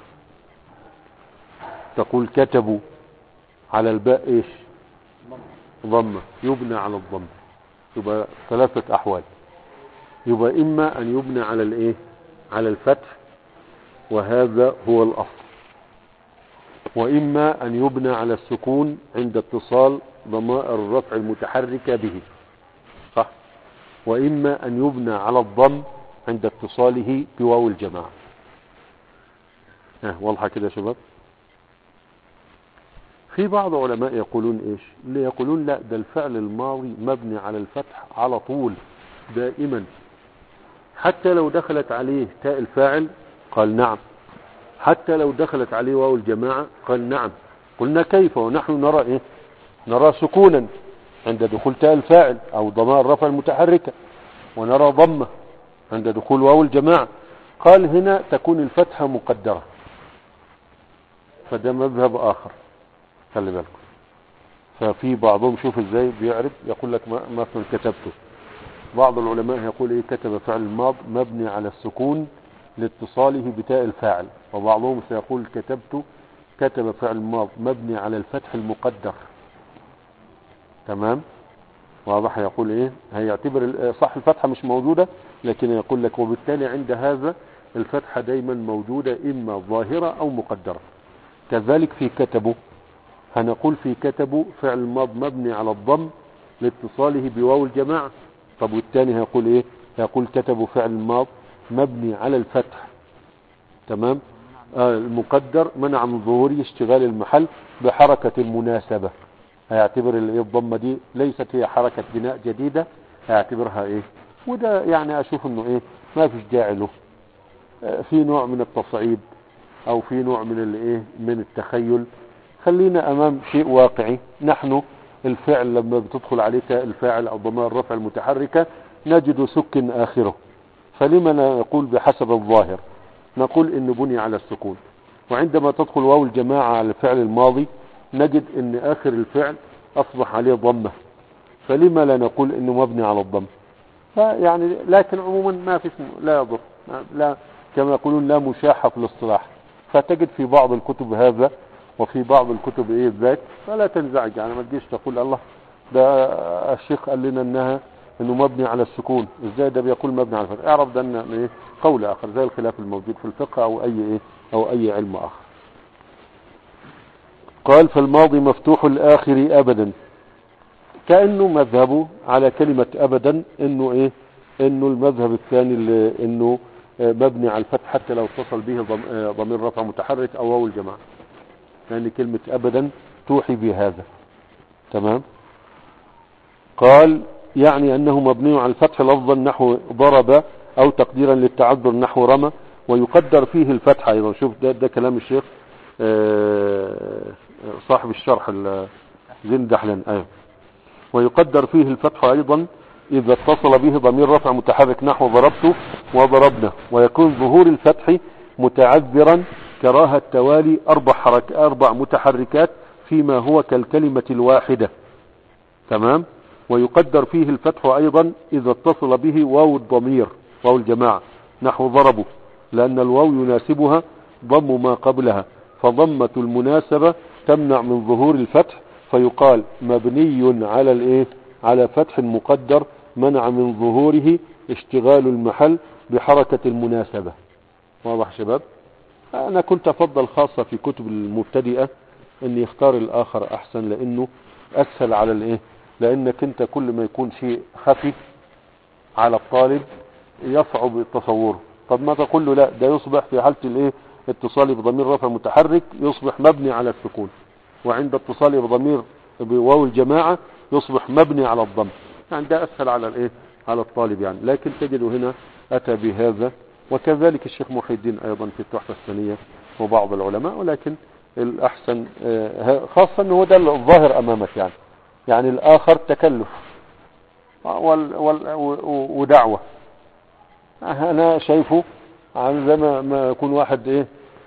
تقول كتبوا على الباء ايش ضمة يبنى على الضم. يبقى 3 أحوال، يبقى إما أن يبنى على الايه على الفتح وهذا هو الأصل، وإما أن يبنى على السكون عند اتصال ضمائر الرفع المتحركة به صح، وإما أن يبنى على الضم عند اتصاله بواو الجماعة. واضحة كده يا شباب. في بعض علماء يقولون ايش اللي يقولون لا ده الفعل الماضي مبني على الفتح على طول دائما حتى لو دخلت عليه تاء الفاعل قال نعم، حتى لو دخلت عليه واو الجماعة قال نعم. قلنا كيف ونحن نرى ايه نرى سكونا عند دخول تاء الفاعل او ضمائر الرفع المتحركة، ونرى ضمة عند دخول واو الجماعة. قال هنا تكون الفتحة مقدرة، فده مذهب اخر خلي بالكم. ففي بعضهم شوف ازاي بيعرف يقول لك مثلا كتبته، بعض العلماء يقول ايه كتب فعل الماض مبني على السكون لاتصاله بتاء الفاعل، وبعضهم سيقول كتب فعل الماض مبني على الفتح المقدر تمام. واضح يقول ايه هيعتبر صح الفتحة مش موجودة لكن يقول لك وبالتالي عند هذا الفتحة دايما موجودة اما ظاهرة او مقدرة. كذلك في كتبوا هنقول في كتبوا فعل الماض مبني على الضم لاتصاله بواو الجماعة. طب والثاني هيقول ايه هيقول كتبوا فعل الماض مبني على الفتح تمام المقدر منع من ظهور اشتغال المحل بحركة المناسبة. هيعتبر الضمة دي ليست هي حركة بناء جديدة، هيعتبرها ايه وده يعني اشوف انه ايه ما فيش داعي له، في نوع من التصعيد او في نوع من الايه من التخيل. خلينا امام شيء واقعي. نحن الفعل لما بتدخل عليه الفاعل او ضمائر الرفع المتحركة نجد سكن اخره، فلما نقول بحسب الظاهر نقول انه بني على السكون. وعندما تدخل واو الجماعة على الفعل الماضي نجد ان اخر الفعل اصبح عليه ضمة، فلما لا نقول انه مبني على الضم. فيعني لكن عموما ما في لا يضر، لا كما يقولون لا مشاحة في الاصطلاح. فتجد في بعض الكتب هذا وفي بعض الكتب ايه ذاك، فلا تنزعج يعني ما تجيش تقول الله ده الشيخ قال لنا انه مبني على السكون ازاي ده بيقول مبني على الفتح. اعرف ده انه ايه قول اخر زي الخلاف الموجود في الفقه او اي ايه او اي علم اخر. قال فالماضي مفتوح الاخر ابدا كأنه مذهبه على كلمة أبدا إنه إيه، إنه المذهب الثاني اللي إنه مبني على الفتح حتى لو اتصل به ضمير رفع متحرك أو واو الجماعة، يعني كلمة أبدا توحي بهذا. تمام. قال يعني أنه مبني على الفتح لفظا نحو ضرب، أو تقديرا للتعذر نحو رمى، ويقدر فيه الفتح أيضا. شوف ده كلام الشيخ صاحب الشرح زين دحلان. أيوه. ويقدر فيه الفتح أيضا إذا اتصل به ضمير رفع متحرك نحو ضربته وضربنا، ويكون ظهور الفتح متعذرا كراهة توالي 4 متحركات فيما هو كالكلمة الواحدة. تمام. ويقدر فيه الفتح أيضا إذا اتصل به واو الضمير، واو الجماعة، نحو ضربه، لأن الواو يناسبها ضم ما قبلها، فضمة المناسبة تمنع من ظهور الفتح، فيقال مبني على الايه، على فتح مقدر منع من ظهوره اشتغال المحل بحركة المناسبة. واضح شباب؟ انا كنت افضل خاصة في كتب المبتدئة ان يختار الاخر احسن، لانه اسهل على الايه، لانك انت كل ما يكون شيء خفي على الطالب يصعب تصوره. طب ما تقول له لا، ده يصبح في حالة الايه، اتصالي بضمير رفع متحرك يصبح مبني على السكون، وعند اتصالي بضمير بواو الجماعة يصبح مبني على الضم. يعني ده اسهل على الايه، على الطالب يعني. لكن تجد هنا اتى بهذا، وكذلك الشيخ محي الدين ايضا في التحفة الثانية وبعض العلماء. ولكن الاحسن خاصة انه ده الظاهر امامك يعني، يعني الاخر تكلف ودعوة. انا شايفه عن زي ما يكون واحد ايه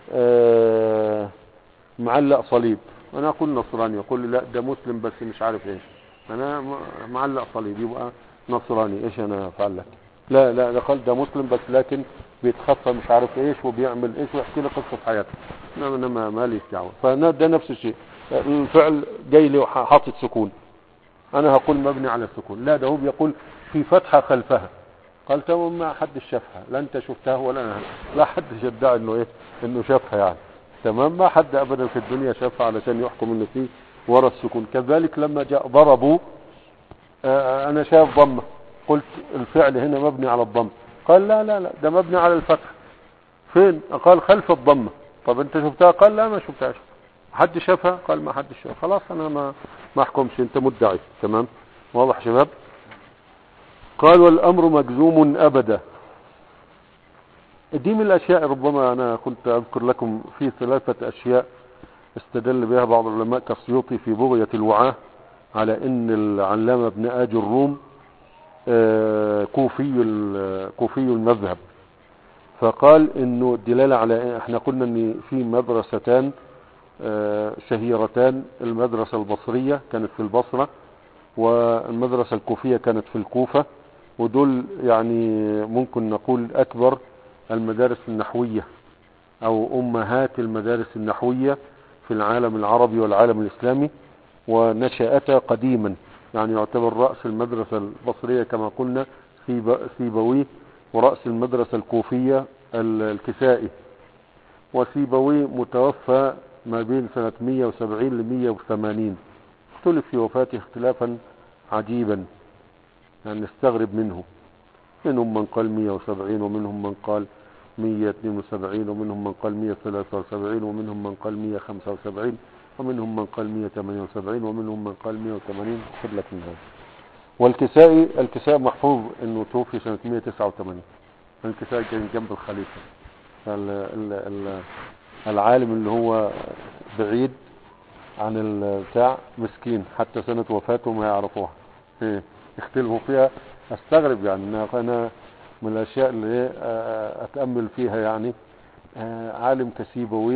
معلق صليب، انا اقول نصراني، يقول لي لا ده مسلم بس مش عارف ايش، انا معلق صليب يبقى نصراني، ايش انا افعل لك؟ لا ده قال ده مسلم بس لكن بيتخفى مش عارف ايش وبيعمل ايش ويحكي لي قصة حياته. انا ما ليش دعوه. فده نفس الشيء، الفعل جاي لي حاطط سكون، انا هقول مبني على السكون، لا ده هو بيقول في فتحة خلفها. قال تمام، ما حد شافها، لا انت شفتها ولا انا، لا حد يدعي انه ايه، انه شافها يعني. تمام. ما حد ابدا في الدنيا شافها علشان يحكم انه فيه ورا السكون. كذلك لما جاء ضربوا انا شايف ضمه، قلت الفعل هنا مبني على الضم، قال لا ده مبني على الفتح. فين؟ قال خلف الضمه. طب انت شفتها؟ قال لا ما شفتهاش. حد شافها؟ قال ما حد شافها. خلاص انا ما احكمش، انت مدعي. تمام. واضح شباب؟ قال والامر مجزوم ابدا. دي من الاشياء، ربما انا كنت اذكر لكم في 3 اشياء استدل بها بعض العلماء كالسيوطي في بغية الوعاة على ان العلامة ابن آج الروم كوفي المذهب، فقال انه الدلالة على، احنا قلنا ان في مدرستان شهيرتان، المدرسة البصرية كانت في البصرة، والمدرسة الكوفية كانت في الكوفة، ودول يعني ممكن نقول اكبر المدارس النحوية او امهات المدارس النحوية في العالم العربي والعالم الاسلامي، ونشأتا قديما. يعني يعتبر رأس المدرسة البصرية كما قلنا سيبويه، ورأس المدرسة الكوفية الكسائي. وسيبويه متوفى ما بين سنة 170 ل 180، اختلف في وفاته اختلافا عجيبا يعني نستغرب منه. منهم من قال 170، ومنهم من قال 172، ومنهم من قال 173، ومنهم من قال 175، ومنهم من قال 178، ومنهم من قال 180. خذ لك من هذا. والكسائي محفوظ انه توفي سنة 189. الكسائي كان جنب الخليفة، العالم اللي هو بعيد عن البتاع مسكين، حتى سنة وفاته ما يعرفوها، يختلفوا فيها. استغرب يعني، انا من الاشياء اللي اتأمل فيها يعني عالم كسيبويه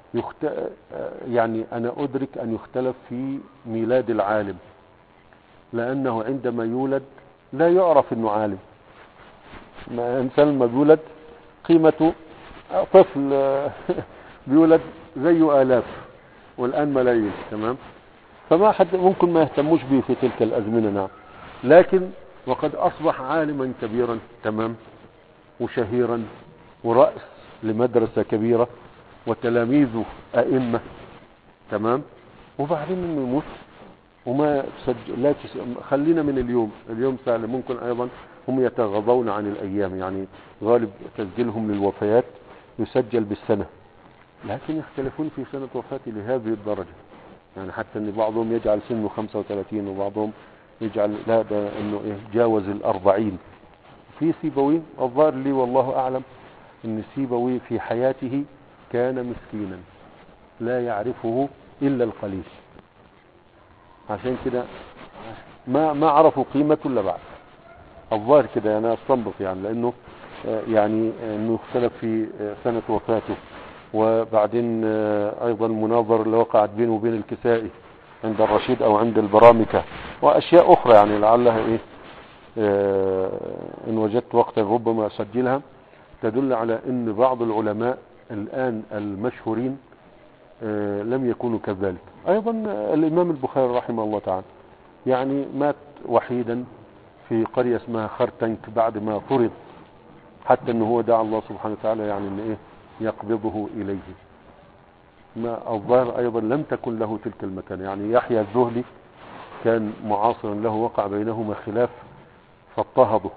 يعني انا ادرك ان يختلف في ميلاد العالم، لانه عندما يولد لا يعرف انه عالم. انسان ما بيولد قيمته طفل بيولد زيه آلاف والآن ملايين. تمام. فما حد ممكن ما يهتموش به في تلك الأزمنة. نعم. لكن وقد أصبح عالما كبيرا. تمام. وشهيرا ورأس لمدرسة كبيرة وتلاميذه أئمة. تمام. وبعدين انه يموت وما لا خلينا من اليوم سهل. ممكن ايضا هم يتغاضون عن الايام، يعني غالب تسجيلهم للوفيات يسجل بالسنة، لكن يختلفون في سنة وفاته لهذه الدرجة. يعني حتى ان بعضهم يجعل سنه 35 وبعضهم يجعل لا ده انه جاوز 40. في سيبوي الظاهر لي والله اعلم ان سيبوي في حياته كان مسكينا لا يعرفه الا القليل، عشان كده ما عرفوا قيمته الا بعد الظاهر كده. انا استنبط يعني لانه يعني انه اختلف في سنة وفاته، وبعدين ايضا مناظر اللي وقعت بينه وبين الكسائي عند الرشيد او عند البرامكة واشياء اخرى، يعني لعلها ان وجدت وقتا ربما اسجلها، تدل على ان بعض العلماء الان المشهورين لم يكونوا كذلك. ايضا الامام البخاري رحمه الله تعالى يعني مات وحيدا في قرية اسمها خرتنك بعد ما فرض، حتى انه هو دعا الله سبحانه وتعالى يعني ان يقبضه اليه. ما الظاهر ايضا لم تكن له تلك المكانة. يعني يحيى الذهلي كان معاصرا له، وقع بينهما خلاف فاضطهده،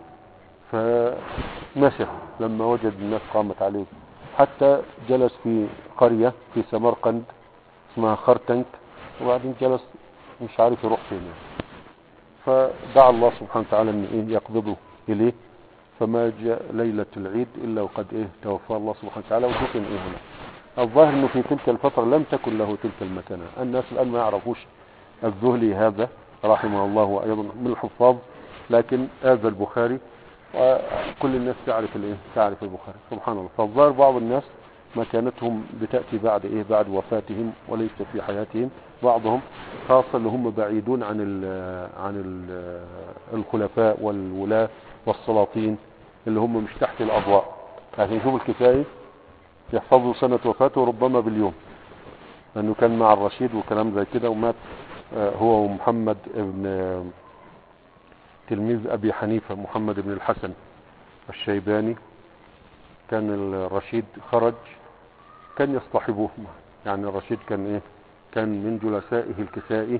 فمشى لما وجد الناس قامت عليه، حتى جلس في قرية في سمرقند اسمها خرتنك، وبعدين جلس مش عارف يروح فين يعني. فدعا الله سبحانه وتعالى ان يقبضه اليه، فما جاء ليلة العيد الا وقد توفى الله سبحانه وتعالى ودفن هنا. الظاهر انه في تلك الفترة لم تكن له تلك المكانة. الناس الان ما يعرفوش الذهلي هذا رحمه الله، وايضا من الحفاظ، لكن هذا البخاري وكل الناس تعرف البخاري سبحان الله. فالظاهر بعض الناس مكانتهم بتأتي بعد وفاتهم وليس في حياتهم. بعضهم خاصة اللي هم بعيدون عن الخلفاء والولاة والسلاطين، اللي هم مش تحت الأضواء. عشان يشوف الكفاية يحفظوا سنة وفاته ربما باليوم، لأنه كان مع الرشيد وكلام زي كده، ومات هو ومحمد ابن تلميذ أبي حنيفة، محمد بن الحسن الشيباني. كان الرشيد خرج كان يصطحبوه، يعني الرشيد كان من جلسائه الكسائي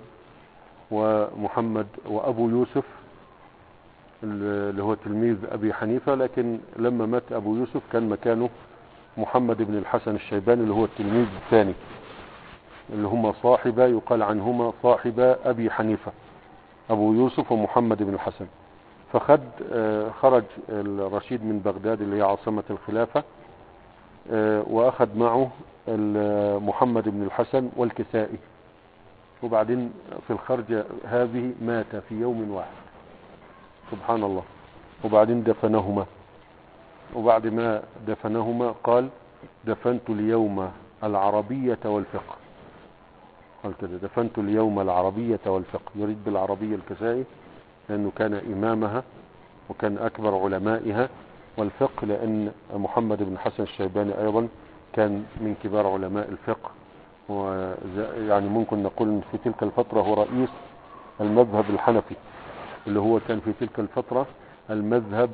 ومحمد وأبو يوسف اللي هو تلميذ أبي حنيفة، لكن لما مات أبو يوسف كان مكانه محمد بن الحسن الشيباني اللي هو التلميذ الثاني، اللي هما صاحبا يقال عنهما صاحبا أبي حنيفة، أبو يوسف ومحمد بن الحسن. خرج الرشيد من بغداد اللي هي عاصمة الخلافة، وأخذ معه محمد بن الحسن والكسائي، وبعدين في الخرجة هذه مات في يوم واحد سبحان الله. وبعدين دفنهما، وبعد ما دفنهما قال دفنت اليوم العربية والفقه، قال كده دفنت اليوم العربية والفقه، يريد بالعربية الكسائي لأنه كان إمامها وكان أكبر علمائها، والفقه لأن محمد بن حسن الشيباني أيضا كان من كبار علماء الفقه، ويعني ممكن نقول إن في تلك الفترة هو رئيس المذهب الحنفي، اللي هو كان في تلك الفترة المذهب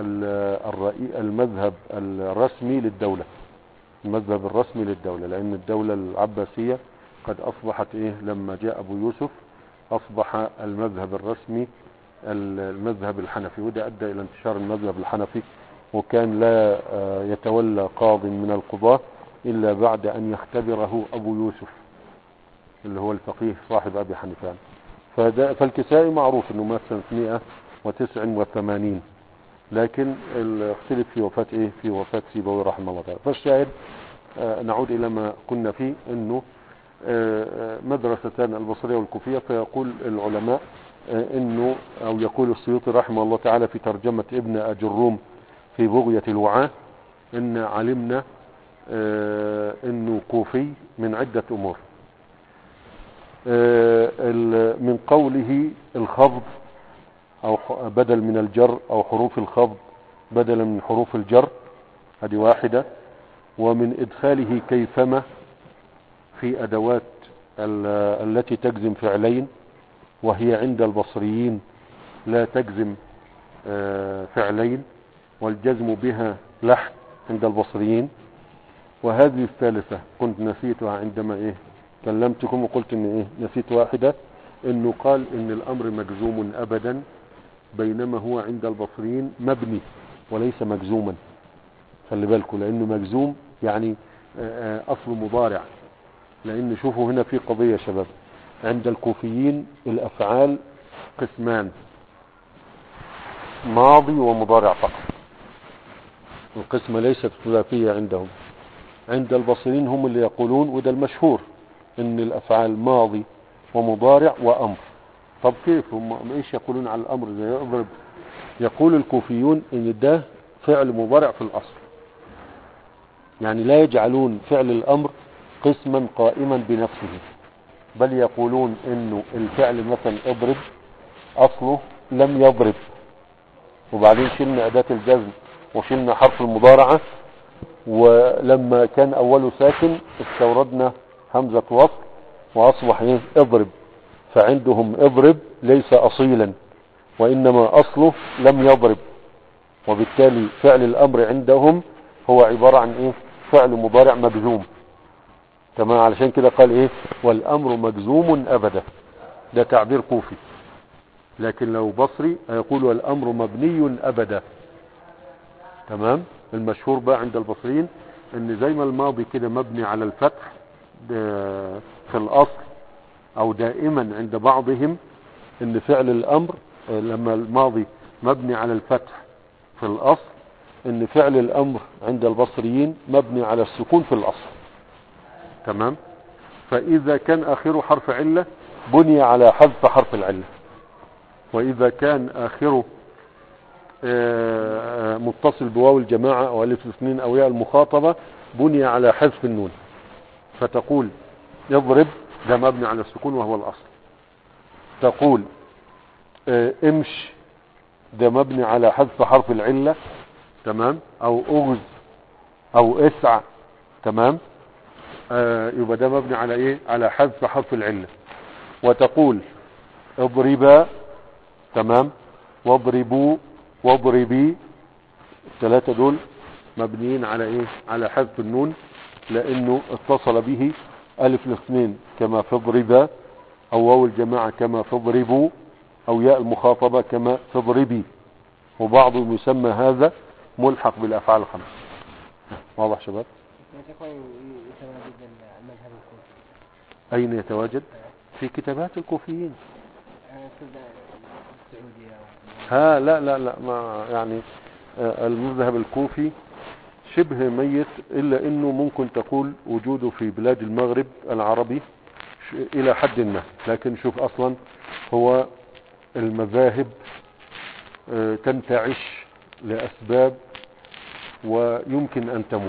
الرسمي للدولة، المذهب الرسمي للدولة، لأن الدولة العباسية قد أصبحت لما جاء أبو يوسف أصبح المذهب الرسمي المذهب الحنفي، وده أدى إلى انتشار المذهب الحنفي، وكان لا يتولى قاض من القضاة إلا بعد أن يختبره أبو يوسف اللي هو الفقيه صاحب أبي حنيفة. فالكسائي معروف أنه مات سنة 189، لكن اختلف في وفاة في وفاة سيبوي رحمه الله تعالى. فالشاهد نعود إلى ما كنا فيه، أنه مدرستان البصرية والكوفية. فيقول العلماء انه او يقول السيوطي رحمه الله تعالى في ترجمة ابن أجروم في بغية الوعاة ان علمنا انه كوفي من عدة امور. من قوله الخفض او بدل من الجر او حروف الخفض بدلا من حروف الجر، هذه واحدة. ومن ادخاله كيفما في ادوات التي تجزم فعلين، وهي عند البصريين لا تجزم فعلين، والجزم بها لحن عند البصريين. وهذه الثالثة كنت نسيتها عندما كلمتكم وقلت ان نسيت واحدة، انه قال ان الامر مجزوم ابدا، بينما هو عند البصريين مبني وليس مجزوما. خلي بالكم، لانه مجزوم يعني اصل مضارع. لان شوفوا هنا في قضية يا شباب، عند الكوفيين الافعال قسمان، ماضي ومضارع فقط. القسمة ليست ثلاثية عندهم. عند البصريين هم اللي يقولون، وده المشهور، ان الافعال ماضي ومضارع وامر. طب كيف هم ايش يقولون على الامر زي يضرب؟ يقول الكوفيون ان ده فعل مضارع في الاصل، يعني لا يجعلون فعل الامر قسما قائما بنفسه، بل يقولون انه الفعل مثلا اضرب اصله لم يضرب، وبعدين شلنا اداة الجزم وشلنا حرف المضارعة، ولما كان اوله ساكن استوردنا همزة وصل واصبح ايه اضرب. فعندهم اضرب ليس اصيلا، وانما اصله لم يضرب، وبالتالي فعل الامر عندهم هو عبارة عن ايه؟ فعل مضارع مجزوم. تمام، علشان كده قال ايه؟ والامر مجزوم ابدا. ده تعبير كوفي. لكن لو بصري هيقول والامر مبني ابدا. تمام. المشهور بقى عند البصريين ان زي ما الماضي كده مبني على الفتح في الاصل، او دائما عند بعضهم ان فعل الامر لما الماضي مبني على الفتح في الاصل، ان فعل الامر عند البصريين مبني على السكون في الاصل. تمام. فاذا كان اخره حرف علة بني على حذف حرف العلة، واذا كان اخره متصل بواو الجماعة او الف الاثنين او ياء المخاطبة بني على حذف النون. فتقول يضرب ده مبني على السكون وهو الاصل. تقول امش ده مبني على حذف حرف العلة. تمام. او اغز او اسع. تمام. يبقى ده مبني على ايه؟ على حذف حرف العلة. وتقول اضربا. تمام. واضربوا واضربي، الثلاثة دول مبنيين على ايه؟ على حذف النون، لانه اتصل به الف الاثنين كما في اضربا، او واو الجماعة كما في اضربوا، او ياء المخاطبة كما في اضربي. وبعضهم يسمى هذا ملحق بالافعال الخمس. واضح شباب؟ اين يتواجد؟ في كتابات الكوفيين. ها لا لا لا، ما يعني المذهب الكوفي شبه ميت، الا انه ممكن تقول وجوده في بلاد المغرب العربي الى حد ما. لكن شوف اصلا هو المذاهب تنتعش لاسباب ويمكن ان تموت.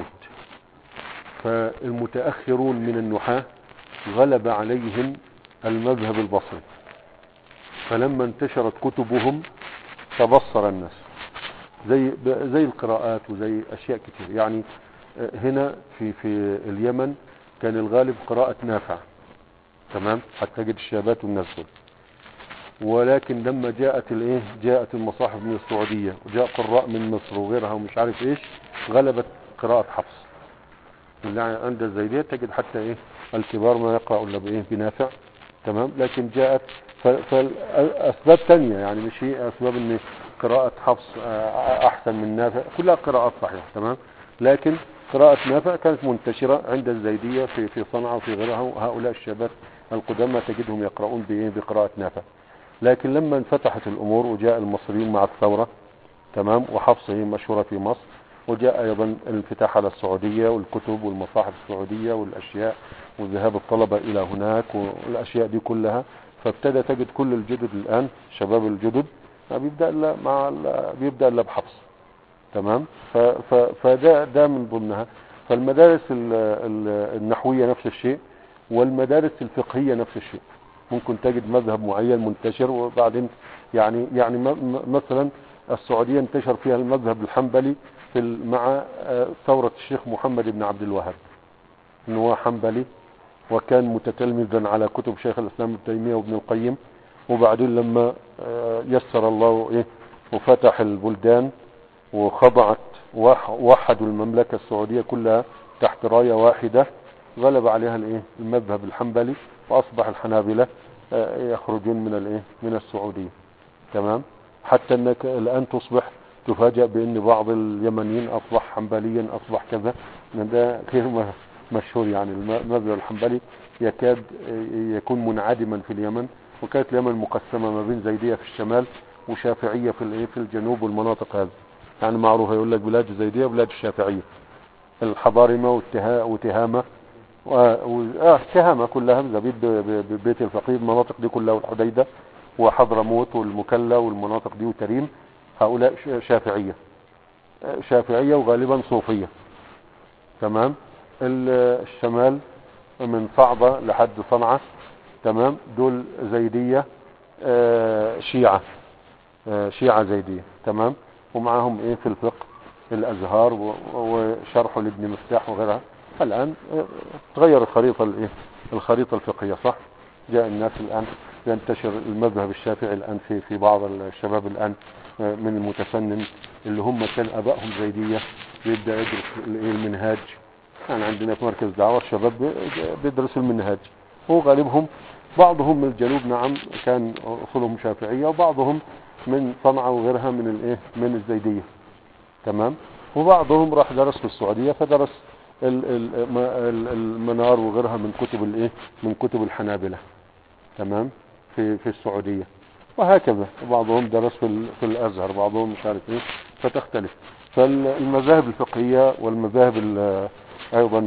فالمتأخرون من النحاة غلب عليهم المذهب البصري، فلما انتشرت كتبهم تبصر الناس زي القراءات وزي اشياء كتير. يعني هنا في اليمن كان الغالب قراءة نافع. تمام. حتى تجد الشابات والناس دول. ولكن لما جاءت المصاحف من السعودية، وجاء قراء من مصر وغيرها ومش عارف ايش، غلبت قراءة حفص. اللي عند الزيدية تجد حتى الكبار ما يقرأ الا بنافع. تمام. لكن جاءت فالاسباب تانية، يعني مش هي اسباب ان قراءة حفص احسن من نافع، كلها قراءات صحيحة. تمام. لكن قراءة نافع كانت منتشرة عند الزيدية في صنعاء وفي غيرها، وهؤلاء الشباب القدامى تجدهم يقرؤون بقراءة نافع. لكن لما انفتحت الامور وجاء المصريين مع الثورة، تمام، وحفص هي مشهورة في مصر، وجاء ايضا الانفتاح على السعودية والكتب والمصاحف السعودية والاشياء وذهاب الطلبة الى هناك والاشياء دي كلها، فابتدى تجد كل الجدد الان شباب الجدد ما بيبدأ الا بحفص. تمام. فده من ضمنها. فالمدارس النحوية نفس الشيء، والمدارس الفقهية نفس الشيء. ممكن تجد مذهب معين منتشر، وبعدين يعني مثلا السعودية انتشر فيها المذهب الحنبلي مع ثورة الشيخ محمد بن عبد الوهاب، انه هو حنبلي وكان متتلمذا على كتب شيخ الاسلام ابن تيمية وابن القيم. وبعدين لما يسر الله وفتح البلدان وخضعت وحدوا المملكة السعودية كلها تحت راية واحدة، غلب عليها المذهب الحنبلي، واصبح الحنابلة يخرجون من الايه من السعودية. تمام. حتى انك الان تصبح تفاجأ بان بعض اليمنيين اصبح حنبليا، اصبح كذا. ده غير مشهور يعني. المذهب الحنبلي يكاد يكون منعدما في اليمن، وكانت اليمن مقسمة ما بين زيدية في الشمال وشافعية في الايه في الجنوب والمناطق هذه. يعني معروفة، يقول لك بلاد الزيدية وبلاد الشافعية. الحضارمة وتهامة تهامة كلها زبيد ببيت الفقيه، المناطق دي كلها، والحديدة وحضرموت والمكلا والمناطق دي وتريم، هؤلاء شافعية وغالبا صوفية. تمام. الشمال من صعدة لحد صنعاء، تمام، دول زيدية، شيعة، شيعة زيدية. تمام. ومعهم ايه في الفقه الازهار وشرحه لابن مفتاح وغيرها. الان تغير الخريطة الايه الخريطة الفقهية، صح. جاء الناس الان ينتشر المذهب الشافعي الان في بعض الشباب الان من المتسنن اللي هم كان ابائهم زيدية، يبدأ يدرس المنهاج. يعني عندنا في مركز دعوة الشباب بيدرسوا المنهاج، هو غالبهم بعضهم من الجنوب، نعم، كان اصولهم شافعية، وبعضهم من صنعاء وغيرها من الايه من الزيدية. تمام. وبعضهم راح درس في السعودية، فدرس المنار وغيرها من كتب الايه من كتب الحنابلة. تمام. في السعودية، وهكذا. وبعضهم درس في الازهر، بعضهم مش عارف ايه، فتختلف. فالمذاهب الفقهية والمذاهب ايضا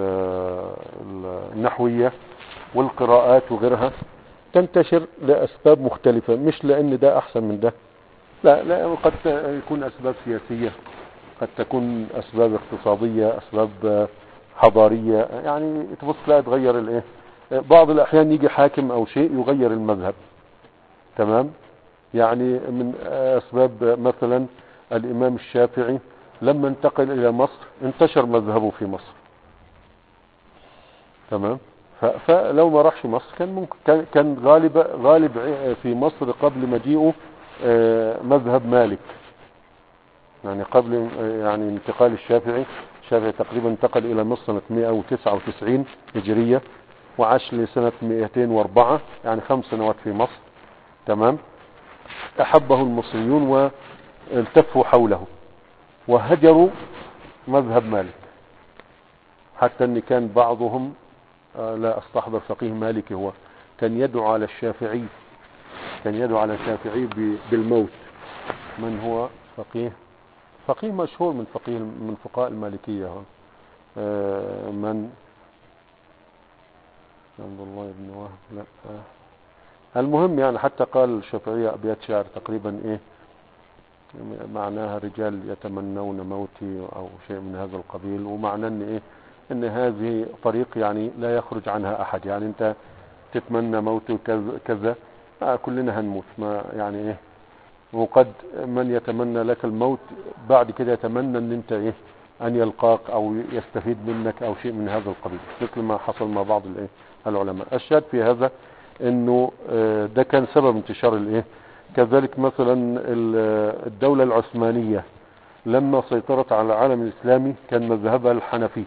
النحوية والقراءات وغيرها تنتشر لاسباب مختلفة، مش لان ده احسن من ده، لا قد يكون اسباب سياسية، قد تكون اسباب اقتصادية، اسباب حضارية. يعني تبص لا تغير الايه، بعض الاحيان يجي حاكم او شيء يغير المذهب. تمام. يعني من اسباب مثلا الامام الشافعي لما انتقل الى مصر انتشر مذهبه في مصر. تمام. فلو ما راحش مصر كان ممكن كان غالب في مصر قبل مجيئه مذهب مالك. يعني قبل يعني انتقال الشافعي تقريبا انتقل الى مصر سنة 199 هجرية، وعاش لسنة 204، يعني 5 سنوات في مصر. تمام. احبه المصريون والتفوا حوله وهجروا مذهب مالك، حتى ان كان بعضهم لا استحضر فقيه مالكي هو كان يدعو على الشافعي، بالموت. من هو فقيه مشهور من فقهاء المالكية، من عبد الله بن وهب، لا المهم يعني حتى قال الشافعية ابيات شعر تقريبا ايه معناها رجال يتمنون موتي او شيء من هذا القبيل، ومعنى ان ايه ان هذه طريق يعني لا يخرج عنها احد. يعني انت تتمنى موتي كذا كلنا هنموت، ما يعني ايه. وقد من يتمنى لك الموت بعد كده يتمنى ان انت ايه ان يلقاك او يستفيد منك او شيء من هذا القبيل، مثل ما حصل مع بعض الايه العلماء. الشاهد في هذا انه ده كان سبب انتشار الايه. كذلك مثلا الدولة العثمانية لما سيطرت على العالم الاسلامي كان مذهبها الحنفي،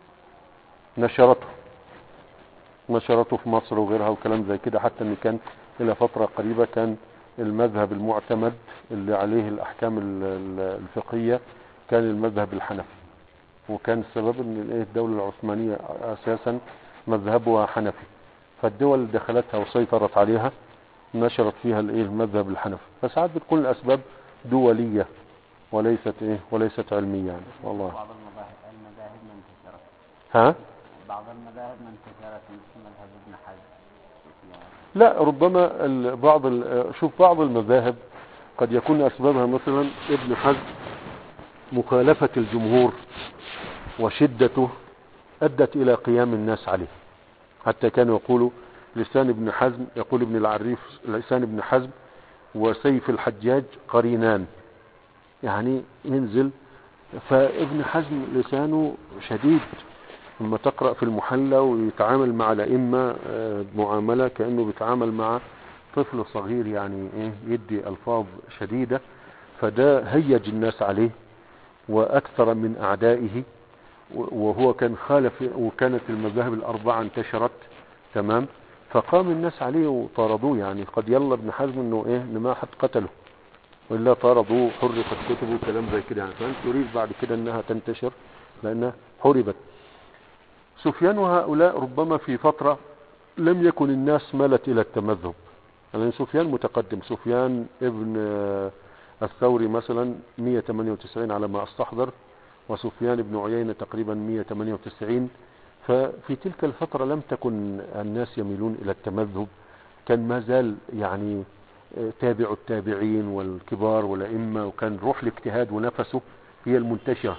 نشرته في مصر وغيرها وكلام زي كده، حتى ان كان الى فترة قريبة كان المذهب المعتمد اللي عليه الاحكام الفقهية كان المذهب الحنفي. وكان السبب ان الدولة العثمانية اساسا مذهبها حنفي، فالدول اللي دخلتها وسيطرت عليها نشرت فيها المذهب الحنفي. فساعات بتكون الاسباب دولية وليست علمية يعني. والله بعض المذاهب ما انتشرت. بعض المذاهب ما انتشرت مثل مذهب ابن حزم. لا، ربما شوف بعض المذاهب قد يكون اسبابها مثلا ابن حزم مخالفة الجمهور وشدته ادت الى قيام الناس عليه. حتى كانوا يقولوا لسان ابن حزم، يقول ابن العريف لسان ابن حزم وسيف الحجاج قرينان، يعني ينزل. فابن حزم لسانه شديد، لما تقرأ في المحلى ويتعامل مع الأئمة معاملة كأنه بيتعامل مع طفل صغير، يعني يدي ألفاظ شديدة. فده هيج الناس عليه وأكثر من أعدائه، وهو كان خالف، وكانت المذاهب الأربعة انتشرت. تمام. فقام الناس عليه وطاردوه، يعني قد يلا ابن حزم انه ايه ان ما حد قتله والا طاردوه، حرقت كتبه وكلام زي كده يعني. فانت تريد بعد كده انها تنتشر لانها حربت. سفيان وهؤلاء ربما في فترة لم يكن الناس ملت الى التمذهب، لان سفيان متقدم. سفيان ابن الثوري مثلا 198 على ما استحضر، وسفيان بن عيينة تقريبا 198. ففي تلك الفترة لم تكن الناس يميلون إلى التمذهب، كان ما زال يعني تابع التابعين والكبار والأئمة، وكان روح الاجتهاد ونفسه هي المنتشرة.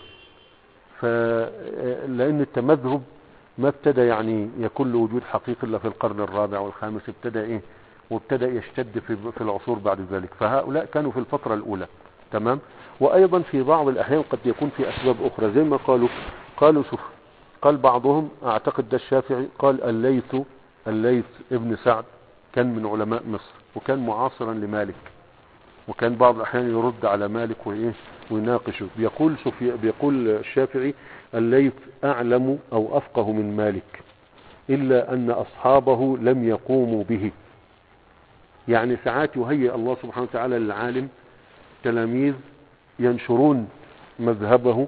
فلأن التمذهب ما ابتدى يعني يكون له وجود حقيقي إلا في القرن الرابع والخامس، ابتدى إيه وابتدى يشتد في العصور بعد ذلك. فهؤلاء كانوا في الفترة الأولى، تمام. وأيضا في بعض الأحيان قد يكون في أسباب أخرى، زي ما قالوا شوف، قال بعضهم أعتقد ده الشافعي، قال الليث ابن سعد كان من علماء مصر وكان معاصرا لمالك، وكان بعض الأحيان يرد على مالك وإيه ويناقشه. بيقول الشافعي الليث أعلم أو أفقه من مالك إلا أن أصحابه لم يقوموا به. يعني ساعات يهيئ الله سبحانه وتعالى للعالم تلاميذ ينشرون مذهبه،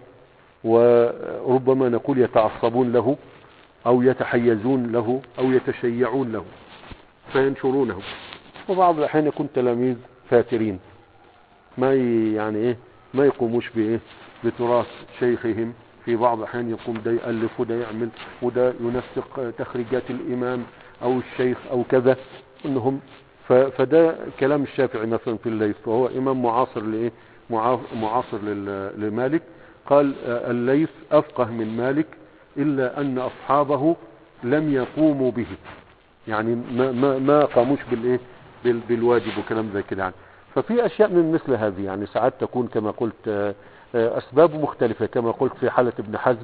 وربما نقول يتعصبون له أو يتحيزون له أو يتشيعون له فينشرونه. وبعض الأحيان يكون تلاميذ فاترين ما يعني إيه ما يقوموش بإيه بتراث شيخهم. في بعض الأحيان يقوم ده يألف وده يعمل وده ينسق تخريجات الإمام أو الشيخ أو كذا إنهم. فده كلام الشافعي مثلا في الليث، وهو إمام معاصر لإيه معاصر لمالك. قال الليث أفقه من مالك إلا أن أصحابه لم يقوموا به، يعني ما قاموش بالإيه بالواجب وكلام زي كده يعني. ففي أشياء من مثل هذه يعني ساعات تكون كما قلت أسباب مختلفة، كما قلت في حالة ابن حزم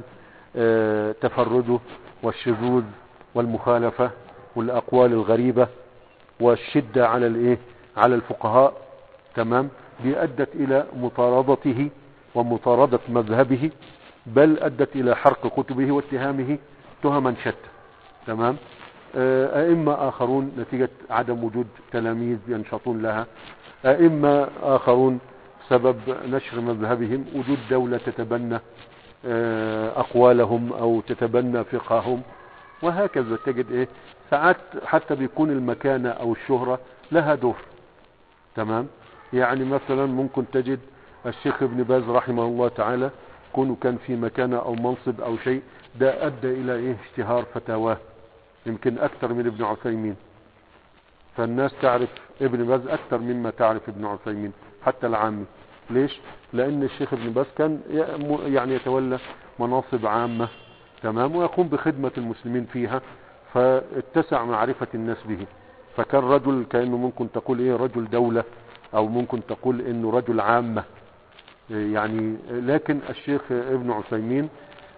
تفرده والشذوذ والمخالفة والأقوال الغريبة والشدة على الإيه على الفقهاء، تمام. دي أدت إلى مطاردته ومطاردة مذهبه، بل أدت إلى حرق كتبه واتهامه تهما شتى، تمام. أئمة آخرون نتيجة عدم وجود تلاميذ ينشطون لها، أئمة آخرون سبب نشر مذهبهم وجود دولة تتبنى أقوالهم أو تتبنى فقههم، وهكذا. تجد إيه ساعات حتى بيكون المكانة أو الشهرة لها دور، تمام. يعني مثلا ممكن تجد الشيخ ابن باز رحمه الله تعالى كونه كان في مكانة أو منصب أو شيء، ده أدى إلى إيه اشتهار فتاواه يمكن أكثر من ابن عثيمين. فالناس تعرف ابن باز أكثر مما تعرف ابن عثيمين حتى العامي. ليش؟ لأن الشيخ ابن باز كان يعني يتولى مناصب عامة، تمام، ويقوم بخدمة المسلمين فيها، فاتسع معرفة الناس به. فكان رجل كأنه ممكن تقول إيه رجل دولة، أو ممكن تقول إنه رجل عامة يعني. لكن الشيخ ابن عثيمين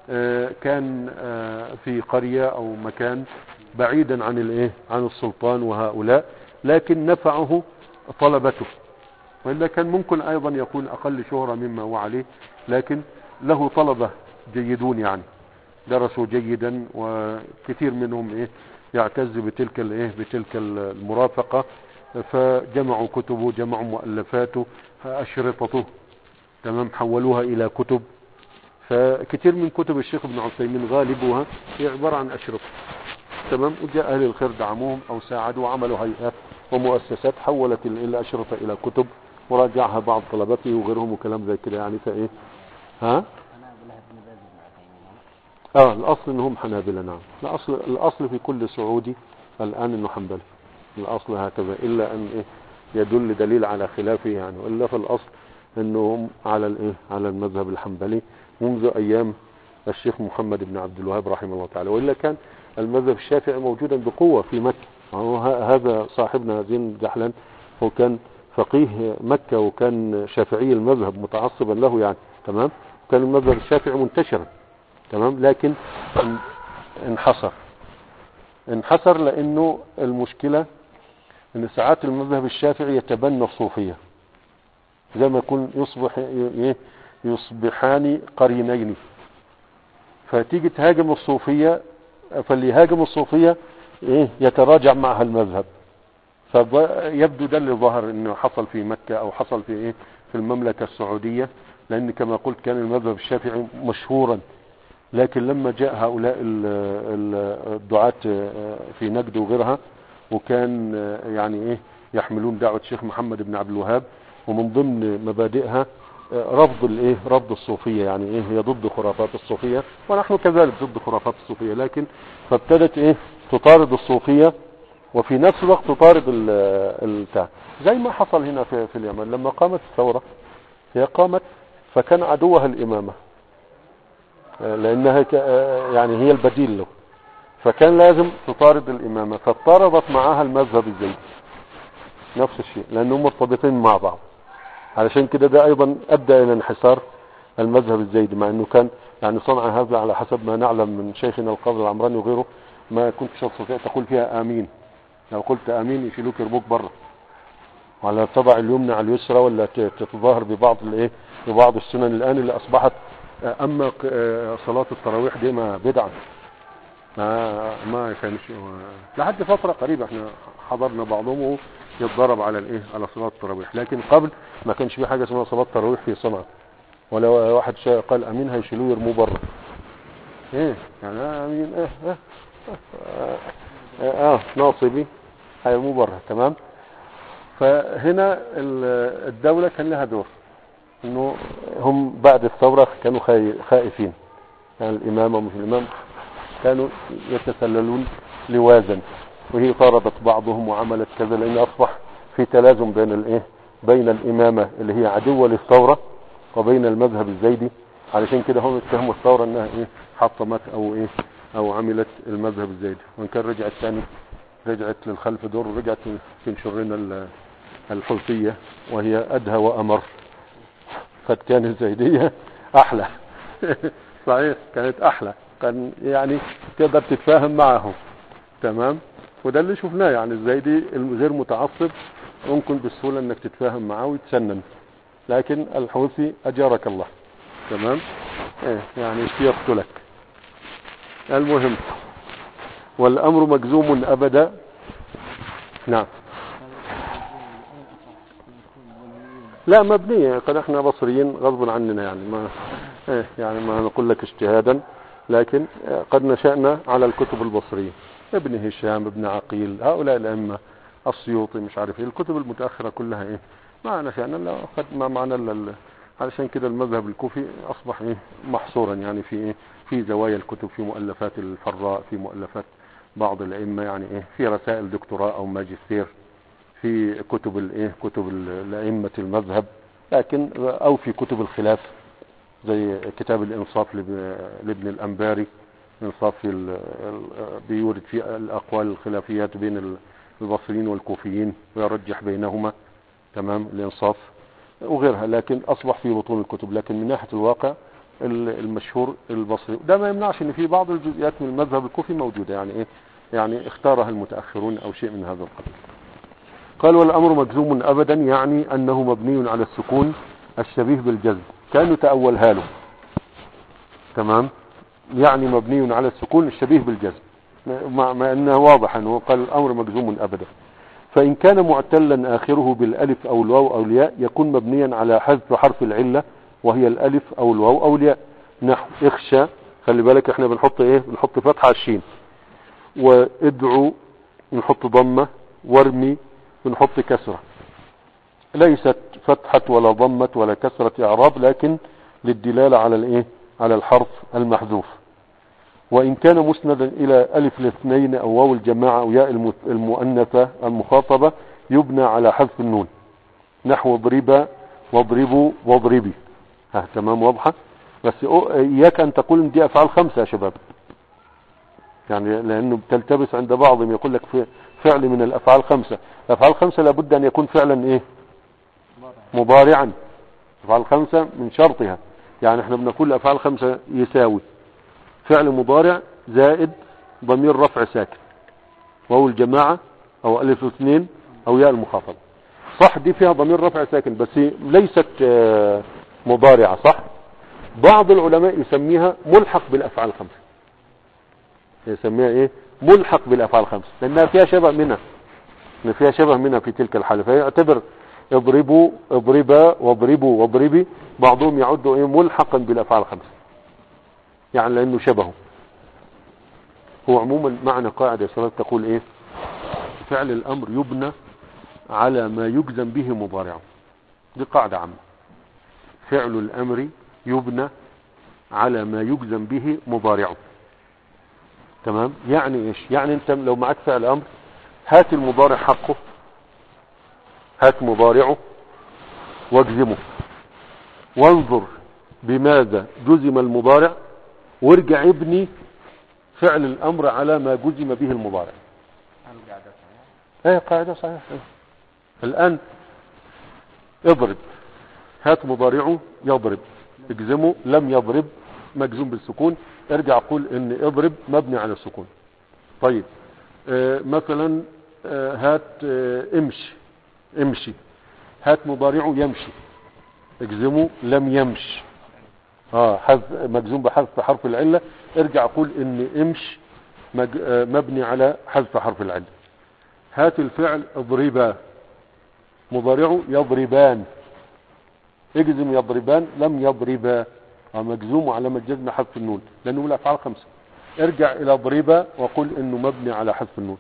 كان في قرية أو مكان بعيدا عن الإيه عن السلطان وهؤلاء، لكن نفعه طلبته، وإلا كان ممكن أيضا يكون أقل شهرة مما هو عليه، لكن له طلبة جيدون يعني درسوا جيدا، وكثير منهم إيه يعتز بتلك الإيه بتلك المرافقة، فجمعوا كتبه، جمعوا مؤلفاته، أشرطته، تمام، حولوها إلى كتب. فكثير من كتب الشيخ ابن عثيمين غالبها هي عبارة عن أشرطة، تمام. وجاء أهل الخير دعموهم أو ساعدوا وعملوا هيئات ومؤسسات حولت الأشرطة إلى كتب وراجعها بعض طلبته وغيرهم وكلام زي كده يعني. فإيه الأصل إنهم حنابلة، نعم. الأصل في كل سعودي الآن إنه حنبلي، الأصل هكذا، إلا أن إيه يدل دليل على خلافه يعني. وإلا في الأصل إنهم على الإيه على المذهب الحنبلي منذ أيام الشيخ محمد بن عبد الوهاب رحمه الله تعالى. وإلا كان المذهب الشافعي موجودا بقوة في مكة. هذا صاحبنا زين جحلان هو كان فقيه مكة وكان شافعي المذهب متعصبا له يعني، تمام. كان المذهب الشافعي منتشرا، تمام، لكن انحصر لأنه المشكلة ان ساعات المذهب الشافعي يتبنى الصوفية، زي ما يكون يصبحان قرينين، فتيجي تهاجم الصوفية، فاللي يهاجم الصوفية يتراجع معها المذهب. فيبدو ده اللي ظهر انه حصل في مكة او حصل في في المملكة السعودية، لان كما قلت كان المذهب الشافعي مشهورا، لكن لما جاء هؤلاء الدعاة في نجد وغيرها، وكان يعني يحملون دعوة الشيخ محمد بن عبد الوهاب، ومن ضمن مبادئها رفض الصوفية، يعني هي ضد خرافات الصوفية، ونحن كذلك ضد خرافات الصوفية، لكن فابتدت تطارد الصوفية، وفي نفس الوقت تطارد البتاع، زي ما حصل هنا في اليمن لما قامت الثورة. هي قامت فكان عدوها الإمامة، لأنها يعني هي البديل له، فكان لازم تطارد الإمامة، فاضطردت معها المذهب الزيدي نفس الشيء، لأنهم مرتبطين مع بعض. علشان كده ده أيضا أدى إلى انحسار المذهب الزيدي، مع أنه كان يعني صنع هذا على حسب ما نعلم من شيخنا القاضي العمراني وغيره، ما كنت تستطيع تقول فيها آمين. لو قلت آمين يشيلوك يرموك بره، ولا تضع اليمنى على اليسرى، ولا تتظاهر ببعض السنن الآن اللي أصبحت. أما صلاة التراويح دي ما بدعة، ما كانش لحد فترة قريبة احنا حضرنا بعضهم يتضرب على على صلاة التراويح، لكن قبل ما كانش في حاجة اسمها صلاة التراويح في صنعاء، ولا واحد قال امين هيشيلوه يرموه بره. يعني امين ناصبي هيرموه بره. تمام. فهنا الدولة كان لها دور، انه هم بعد الثورة كانوا خائفين، يعني الامام ومش الامام كانوا يتسللون لوازا، وهي طاردت بعضهم وعملت كذا، لان اصبح في تلازم بين الامامة اللي هي عدوة للثورة وبين المذهب الزيدي. علشان كده هم اتهموا الثورة انها حطمت او عملت المذهب الزيدي، وان كان رجعت للخلف دور، ورجعت تنشر لنا الحوثية وهي ادهى وامر، قد كان الزيدية احلى. صحيح كانت احلى، كان يعني تقدر تتفاهم معهم. تمام. وده اللي شفناه، يعني الزيدي الغير متعصب ممكن بسهولة انك تتفاهم معه ويتسنن، لكن الحوثي اجارك الله. تمام. يعني يقتلك. المهم، والامر مجزوم ابدا. نعم. لا مبنية، قد احنا بصريين غصب عننا، يعني ما نقول لك اجتهادا، لكن قد نشأنا على الكتب البصرية، ابن هشام، ابن عقيل، هؤلاء الأئمة، السيوطي، مش عارف الكتب المتأخرة كلها ما نشأنا لا قد ما معنا علشان كده المذهب الكوفي أصبح محصورا، يعني في زوايا الكتب، في مؤلفات الفراء، في مؤلفات بعض الأئمة، يعني في رسائل دكتوراه أو ماجستير، في كتب الأئمة المذهب، لكن أو في كتب الخلاف زي كتاب الإنصاف لابن الأنباري. الإنصاف بيورد فيه الأقوال الخلافيات بين البصريين والكوفيين ويرجح بينهما. تمام. الإنصاف وغيرها، لكن أصبح في بطون الكتب، لكن من ناحية الواقع المشهور البصري. ده ما يمنعش ان في بعض الجزئيات من المذهب الكوفي موجودة، يعني اختارها المتأخرون أو شيء من هذا القبيل. قال والأمر مجزوم أبدا، يعني أنه مبني على السكون الشبيه بالجزم، كانوا تأولها له. تمام. يعني مبني على السكون الشبيه بالجزم، مع أنه واضح أنه قال الأمر مجزوم أبدا. فإن كان معتلا آخره بالألف أو الواو أو الياء يكون مبنيا على حذف حرف العلة، وهي الألف أو الواو أو الياء. نحو اخشى، خلي بالك احنا بنحط فتحة على الشين، وادعو نحط ضمة، وارمي بنحط كسرة، ليست فتحة ولا ضمة ولا كسرة إعراب، لكن للدلالة على الحرف المحذوف. وإن كان مسندا إلى ألف الاثنين أو واو الجماعة أو ياء المؤنثة المخاطبة يبنى على حذف النون. نحو اضربا واضربوا واضربي. تمام، واضحة. بس إياك أن تقول إن دي أفعال 5 يا شباب، يعني لأنه بتلتبس عند بعضهم، يقول لك فعل من الأفعال 5. الأفعال 5 لابد أن يكون فعلا مضارعا. أفعال 5 من شرطها، يعني احنا بنقول الأفعال 5 يساوي فعل مضارع زائد ضمير رفع ساكن، واو الجماعة أو ألف اثنين أو ياء المخاطبة. صح، دي فيها ضمير رفع ساكن بس ليست مضارعة. صح. بعض العلماء يسميها ملحق بالأفعال 5، يسميها ملحق بالافعال الخمسه لانها فيها شبه منها، ان فيها شبه منها في تلك الحاله، فيعتبر اضربوا اضربا واضربوا واضربي بعضهم يعد ايه ملحقا بالافعال الخمسه، يعني لانه شبهه. هو عموما معنى قاعده يا شباب تقول ايه؟ فعل الامر يبنى على ما يجزم به مضارعه. دي قاعده عامه. فعل الامر يبنى على ما يجزم به مضارعه. تمام؟ يعني ايش؟ يعني انت لو معك فعل امر هات المضارع حقه، هات مضارعه واجزمه، وانظر بماذا جزم المضارع، وارجع ابني فعل الامر على ما جزم به المضارع. القاعدة صحيحة؟ ايه قاعدة صحيحة. الان اضرب، هات مضارعه يضرب، اجزمه لم يضرب مجزوم بالسكون، ارجع قول ان اضرب مبني على السكون. طيب مثلا هات امشي، امشي، هات مضارعه يمشي، اجزمه لم يمش، حذف مجزوم بحذف حرف العله، ارجع قول ان امش مبني على حذف حرف العله. هات الفعل اضربا، مضارعه يضربان، اجزم يضربان لم يضربا، مجزوم على الجزم حذف النون لانه من الافعال الخمسه. ارجع الى ضربا وقل انه مبني على حذف النون.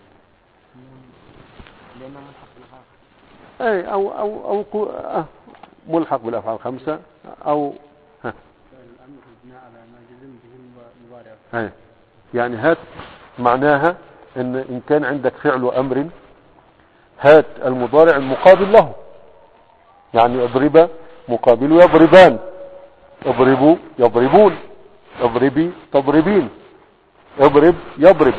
لأنه ملحق بالأفعال. اي او ملحق بالافعال الخمسه او الأمر يبنى على ما جزم به المضارع. اي يعني هات معناها ان كان عندك فعل امر هات المضارع المقابل له، يعني اضرب مقابل يضربان، اضربوا يضربون، اضربي تضربين، اضرب يضرب.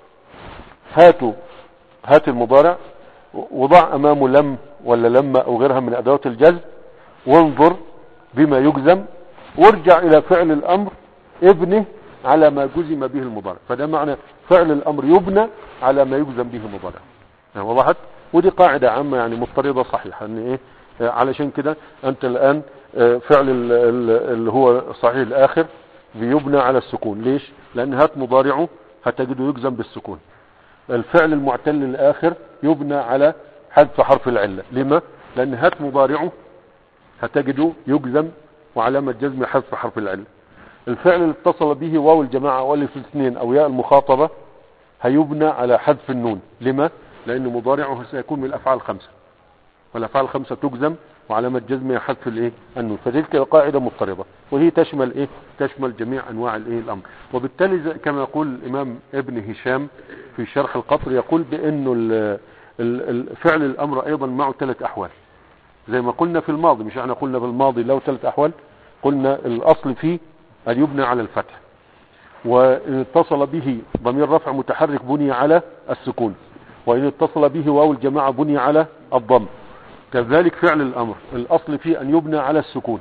هات المضارع وضع امامه لم ولا لما او غيرها من ادوات الجزم، وانظر بما يجزم، وارجع الى فعل الامر ابنه على ما جزم به المضارع. فده معنى فعل الامر يبنى على ما يجزم به المضارع. يعني وضحت؟ ودي قاعدة عامة يعني مضطردة صحيحة، ان ايه علشان كده انت الان فعل اللي هو صحيح الاخر بيبنى على السكون. ليش؟ لان هات مضارعه هتجده يجزم بالسكون. الفعل المعتل الاخر يبنى على حذف حرف العلة. لما؟ لان هات مضارعه هتجده يجزم وعلامة جزم حذف حرف العلة. الفعل اللي اتصل به واو الجماعة والف الاثنين او ياء المخاطبة هيبنى على حذف النون. لما؟ لان مضارعه سيكون من الافعال الخمسة، والافعال الخمسة تجزم وعلامة جزمها حذف الايه النون. فتلك القاعدة مضطردة، وهي تشمل ايه؟ تشمل جميع انواع الايه الامر. وبالتالي كما يقول الامام ابن هشام في شرح القطر، يقول بانه فعل الامر ايضا معه 3 احوال زي ما قلنا في الماضي. مش احنا قلنا في الماضي له 3 احوال؟ قلنا الاصل فيه ان يبنى على الفتح، وان اتصل به ضمير رفع متحرك بني على السكون، وان اتصل به واو الجماعة بني على الضم. كذلك فعل الامر الاصل فيه ان يبنى على السكون،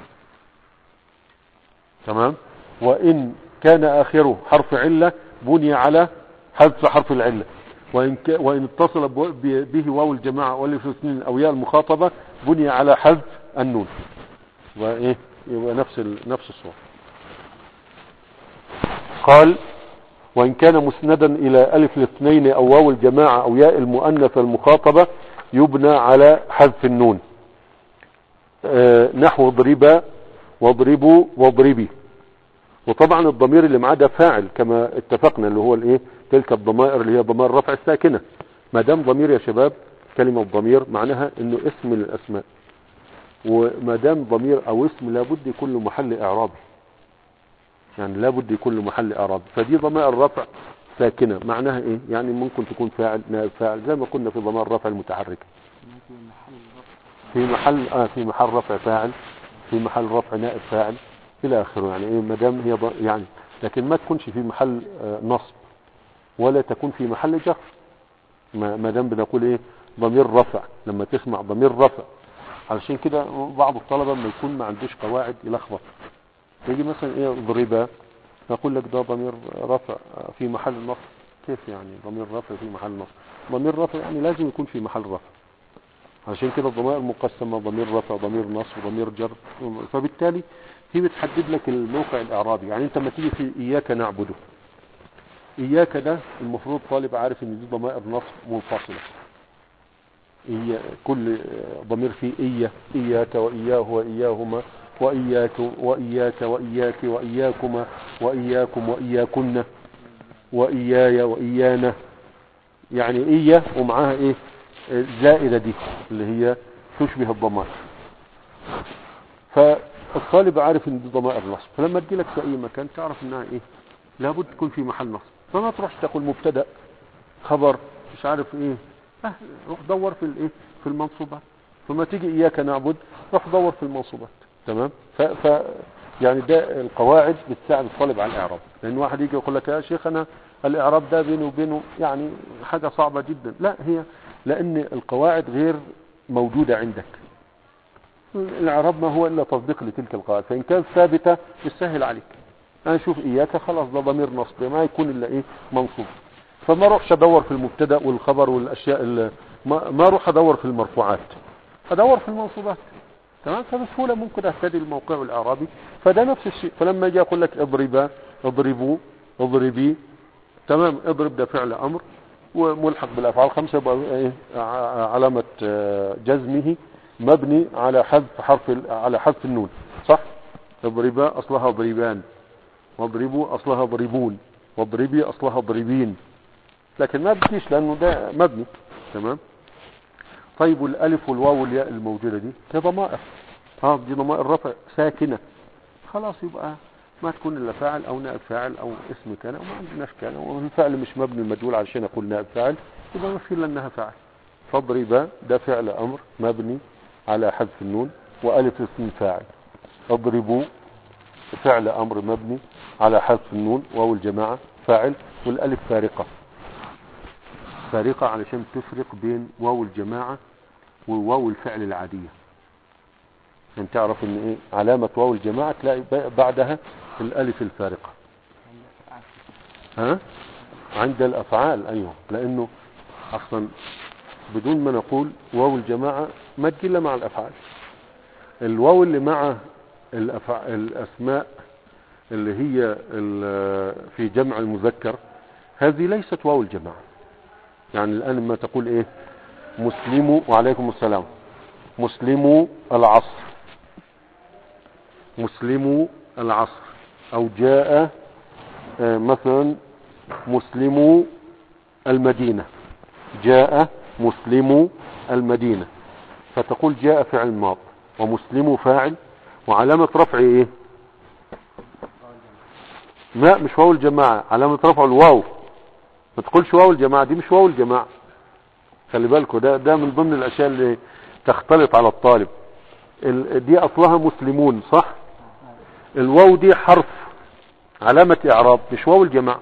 تمام؟ وان كان اخره حرف علة بني على حذف حرف العلة، وان اتصل به واو الجماعة والف الاثنين او ياء المخاطبة بني على حذف النون. وايه يبقى نفس الصورة. قال وان كان مسندا الى الف الاثنين او واو الجماعة او ياء المؤنث المخاطبة يبنى على حذف النون. نحو اضربا واضربوا واضربي. وطبعا الضمير اللي معاه ده فاعل كما اتفقنا، اللي هو الايه تلك الضمائر اللي هي ضمائر رفع الساكنة. ما دام ضمير يا شباب، كلمة ضمير معناها انه اسم من الاسماء، وما دام ضمير او اسم لابد يكون له محل اعرابي، يعني لابد يكون له محل اعرابي. فدي ضمائر رفع ساكنة معناها ايه؟ يعني ممكن تكون فاعل نائب فاعل زي ما كنا في ضمائر الرفع المتحركة، في محل رفع فاعل، في محل رفع نائب فاعل الى اخره. يعني ايه ما دام هي يعني، لكن ما تكونش في محل نصب ولا تكون في محل جر. ما دام بنقول ايه ضمير رفع، لما تسمع ضمير رفع. علشان كده بعض الطلبة ما يكون ما عندوش قواعد يلخبط، يجي مثلا ايه ضربة نقول لك ده ضمير رفع في محل نصب. كيف يعني ضمير رفع في محل نصب؟ ضمير رفع يعني لازم يكون في محل رفع. عشان كده الضمائر مقسمة ضمير رفع ضمير نصب ضمير جر. فبالتالي هي بتحدد لك الموقع الاعرابي. يعني انت لما تيجي في اياك نعبده إياك ده المفروض طالب عارف ان دي ضمائر نصب منفصلة. كل ضمير فيه إياك وإياه وإياهما وإياك وإياك وإياك وإياكما وإياكم وإياكن وإياي وإيانا، يعني إيا ومعاها إيه الزائدة دي اللي هي تشبه الضمائر. فالطالب عارف ان دي ضمائر نصب، فلما تجيلك في أي مكان تعرف انها إيه لابد تكون في محل نصب. فما تروحش تقول مبتدأ خبر مش عارف إيه، روح دور في الإيه في المنصوبات. فما تيجي إياك نعبد روح دور في المنصوبات. تمام. يعني ده القواعد بتساعد الطالب على الإعراب. لأن واحد يجي يقول لك يا شيخ أنا الإعراب ده بينه وبينه يعني حاجة صعبة جدا. لا، هي لأن القواعد غير موجودة عندك. الإعراب ما هو إلا تصديق لتلك القواعد، فإن كانت ثابتة يسهل عليك. أنا أشوف إياك خلاص ده ضمير نصب ما يكون إلا إيه منصوب، فما روحش أدور في المبتدأ والخبر والأشياء ما روح أدور في المرفوعات، أدور في المنصوبات. تمام. فبسهولة ممكن أهتدي الموقع الإعرابي. فده نفس الشيء. فلما يجي أقول لك اضربا اضربوا اضربي، تمام، اضرب ده فعل أمر وملحق بالأفعال 5 يبقى إيه علامة جزمه مبني على حذف النون، صح. اضربا أصلها ضربان، واضربوا أصلها ضربون، واضربي أصلها ضربين، لكن ما بتجيش لأنه ده مبني. تمام. طيب والألف والواو والياء الموجودة دي كضمائر، دي ضمائر رفع ساكنة، خلاص يبقى ما تكون إلا فاعل أو نائب فاعل أو اسم كان أو ما عندناش كان، والفعل مش مبني المجهول علشان أقول نائب فاعل، يبقى ما في لأنها فاعل. فاضربا ده فعل أمر مبني على حذف النون وألف اسم فاعل. اضربوا فعل أمر مبني على حذف النون واو الجماعة فاعل، والألف فارقة علشان تفرق بين واو الجماعة وواو الفعل العادية. يعني تعرف ان ايه علامة واو الجماعة تلاقي بعدها الألف الفارقة. عند الأفعال، أيوه، لأنه أصلا بدون ما نقول واو الجماعة ما تجي إلا مع الأفعال. الواو اللي مع الأسماء اللي هي في جمع المذكر هذه ليست واو الجماعة. يعني الآن لما تقول إيه مسلموا وعليكم السلام، مسلموا العصر، مسلموا العصر، أو جاء مثلا مسلموا المدينة، جاء مسلموا المدينة، فتقول جاء فعل ماض ومسلموا فاعل وعلامة رفع ايه ما مش واو الجماعة، علامة رفع الواو، ما تقولش واو الجماعة، دي مش واو الجماعة. خلي بالكوا ده من ضمن الاشياء اللي تختلط على الطالب. دي اصلها مسلمون، صح. الواو دي حرف علامة اعراب مش واو الجماعة.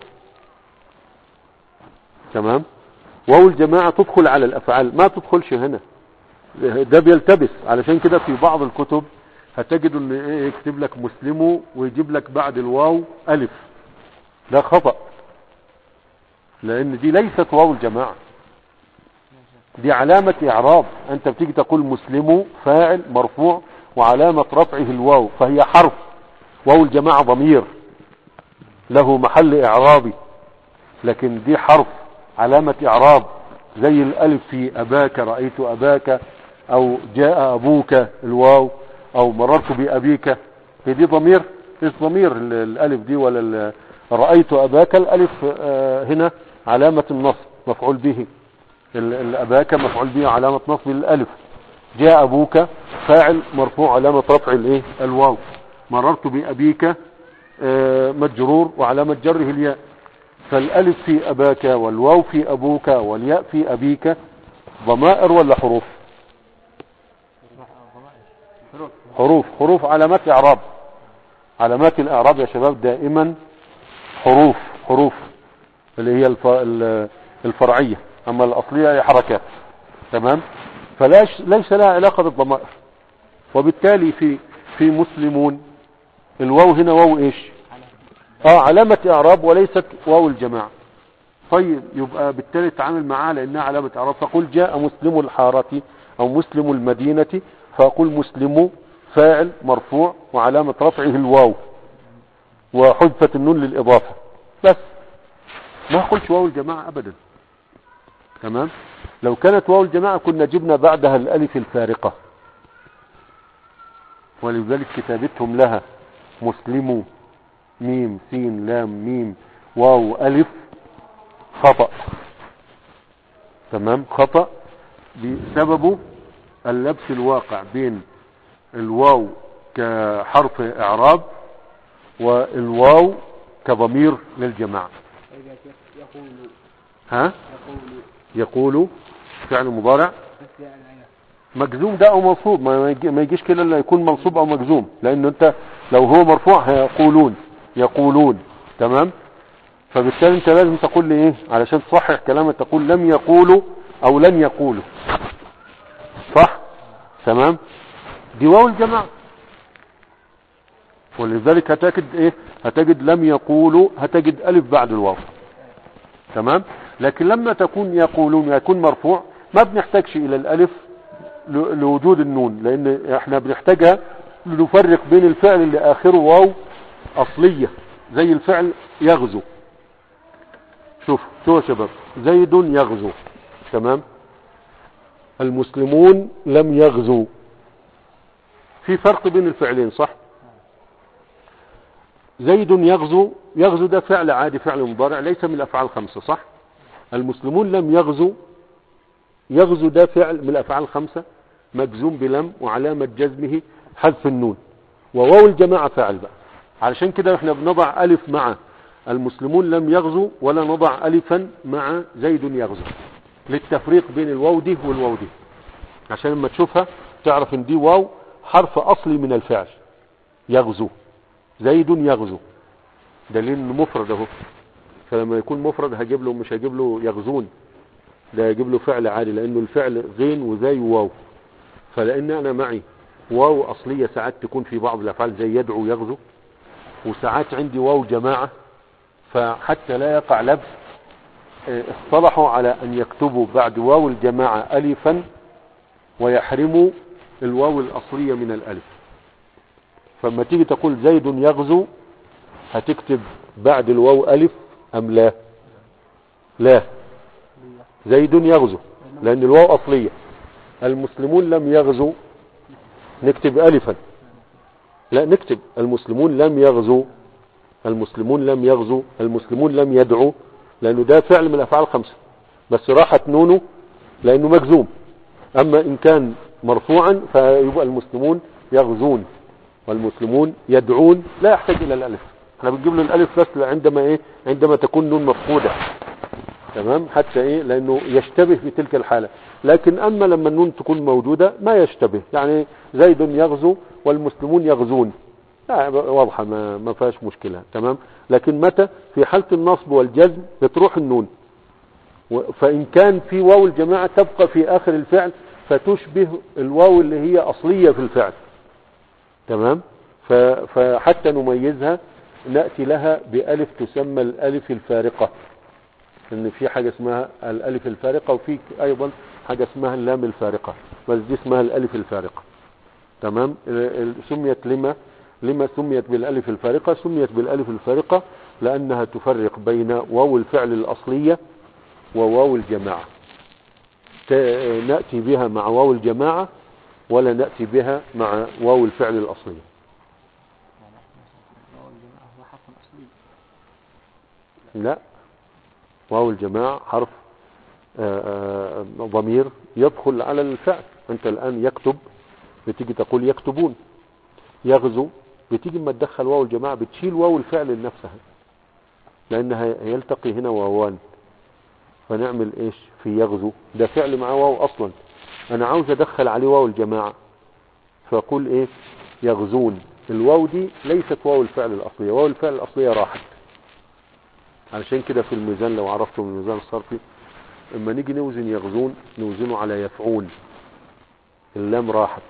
تمام. واو الجماعة تدخل على الافعال ما تدخلش هنا، ده بيلتبس. علشان كده في بعض الكتب هتجد ان ايه يكتب لك مسلمو ويجيب لك بعد الواو الف، ده خطأ، لان دي ليست واو الجماعة، دي علامة اعراب. انت بتيجي تقول مسلمو فاعل مرفوع وعلامة رفعه الواو، فهي حرف. واو الجماعة ضمير له محل اعرابي، لكن دي حرف علامة اعراب، زي الالف في اباك، رأيت اباك، او جاء ابوك الواو، او مررت بابيك، في دي ضمير، مش ضمير الالف دي ولا رأيت اباك. الالف هنا علامة النصب مفعول به، الاباك مفعول به علامة نصب الالف، جاء ابوك فاعل مرفوع علامة رفع الايه الواو، مررت بابيك مجرور وعلامة جره الياء. فالالف في اباك والواو في ابوك والياء في ابيك ضمائر ولا حروف؟ حروف علامات اعراب. علامات الاعراب يا شباب دائما حروف اللي هي الفرعية، اما الاصلية هي حركات. تمام. فليس لها علاقة بالضمائر. وبالتالي في مسلمون الواو هنا واو ايش علامة اعراب وليست واو الجماعة. طيب يبقى بالتالي تعامل معها لانها علامة اعراب. فقل جاء مسلم الحارة او مسلم المدينة، فاقول مسلم فاعل مرفوع وعلامة رفعه الواو وحذفت النون للاضافة بس. ما أقولش واو الجماعة أبدا. تمام. لو كانت واو الجماعة كنا جبنا بعدها الألف الفارقة، ولذلك كتابتهم لها مسلمو ميم سين لام ميم واو ألف خطأ. تمام، خطأ بسبب اللبس الواقع بين الواو كحرف إعراب والواو كضمير للجماعة. ها؟ يقول فعل مضارع مجزوم ده او منصوب، ما يجيش كده الا يكون منصوب او مجزوم، لان انت لو هو مرفوع هيقولون يقولون. تمام. فبالتالي انت لازم تقول لي ايه علشان تصحح كلامك، تقول لم يقولوا او لن يقولوا. صح. تمام. دي واو الجماعة، ولذلك هتجد ايه، هتجد لم يقولوا، هتجد الف بعد الواو. تمام. لكن لما تكون يقولون يكون مرفوع ما بنحتاجش الى الالف لوجود النون، لان احنا بنحتاجها لنفرق بين الفعل اللي اخره واو اصلية زي الفعل يغزو. شوف يا شباب، زيد يغزو. تمام. المسلمون لم يغزوا. في فرق بين الفعلين صح. زيد يغزو، يغزو ده فعل عادي، فعل مضارع ليس من الافعال الخمسة صح. المسلمون لم يغزوا، يغزو ده فعل من الافعال الخمسة مجزوم بلم وعلامة جزمه حذف النون، وواو الجماعة فاعل بقى. علشان كده احنا بنضع الف مع المسلمون لم يغزوا ولا نضع الفا مع زيد يغزو، للتفريق بين الواو دي والواو دي، عشان لما تشوفها تعرف ان دي واو حرف اصلي من الفعل يغزو. زيد يغزو دليل انه مفرد اهو، فلما يكون مفرد هجيب له، مش هجيب له يغزون، ده هجيب له فعل عادي، لانه الفعل غين وزي واو. فلان انا معي واو اصلية ساعات تكون في بعض الافعال زي يدعو يغزو، وساعات عندي واو جماعة، فحتى لا يقع لبس اصطلحوا على ان يكتبوا بعد واو الجماعة الفا ويحرموا الواو الاصلية من الالف. فلما تيجي تقول زيد يغزو هتكتب بعد الواو الف ام لا؟ لا، زيد يغزو لان الواو اصلية. المسلمون لم يغزو نكتب الفا، لا نكتب المسلمون لم يغزو، المسلمون لم يغزو، المسلمون لم يدعو، لانه ده فعل من الافعال الخمسة بس راحت نونه لانه مجزوم. اما ان كان مرفوعا فيبقى المسلمون يغزون والمسلمون يدعون، لا يحتاج الى الالف. احنا بنجيب له الالف بس عندما ايه، عندما تكون نون مفقودة. تمام. حتى ايه، لانه يشتبه في تلك الحالة. لكن اما لما النون تكون موجودة ما يشتبه، يعني زيد يغزو والمسلمون يغزون، واضحة ما فيهاش مشكلة. تمام. لكن متى في حالة النصب والجزم بتروح النون، فإن كان في واو الجماعة تبقى في آخر الفعل فتشبه الواو اللي هي أصلية في الفعل. تمام. فحتى نميزها نأتي لها بألف تسمى الألف الفارقة، إن في حاجة اسمها الألف الفارقة، وفي أيضا حاجة اسمها اللام الفارقة، بس دي اسمها الألف الفارقة. تمام. سميت لما سميت بالألف الفارقة؟ سميت بالألف الفارقة لأنها تفرق بين واو الفعل الأصلية وواو الجماعة. نأتي بها مع واو الجماعة ولا نأتي بها مع واو الفعل الأصلية. لا، واو الجماعة حرف ضمير يدخل على الفعل. أنت الآن يكتب بتيجي تقول يكتبون، يغزو بتيجي ما تدخل واو الجماعة بتشيل واو الفعل لنفسها، لأنها يلتقي هنا واوان، فنعمل ايش في يغزو؟ ده فعل مع واو اصلا، انا عاوز ادخل عليه واو الجماعة، فاقول ايه؟ يغزون. الواو دي ليست واو الفعل الاصلية، واو الفعل الاصلية راحت. علشان كده في الميزان لو عرفتم الميزان الصرفي اما نيجي نوزن يغزون نوزنه على يفعون، اللام راحت،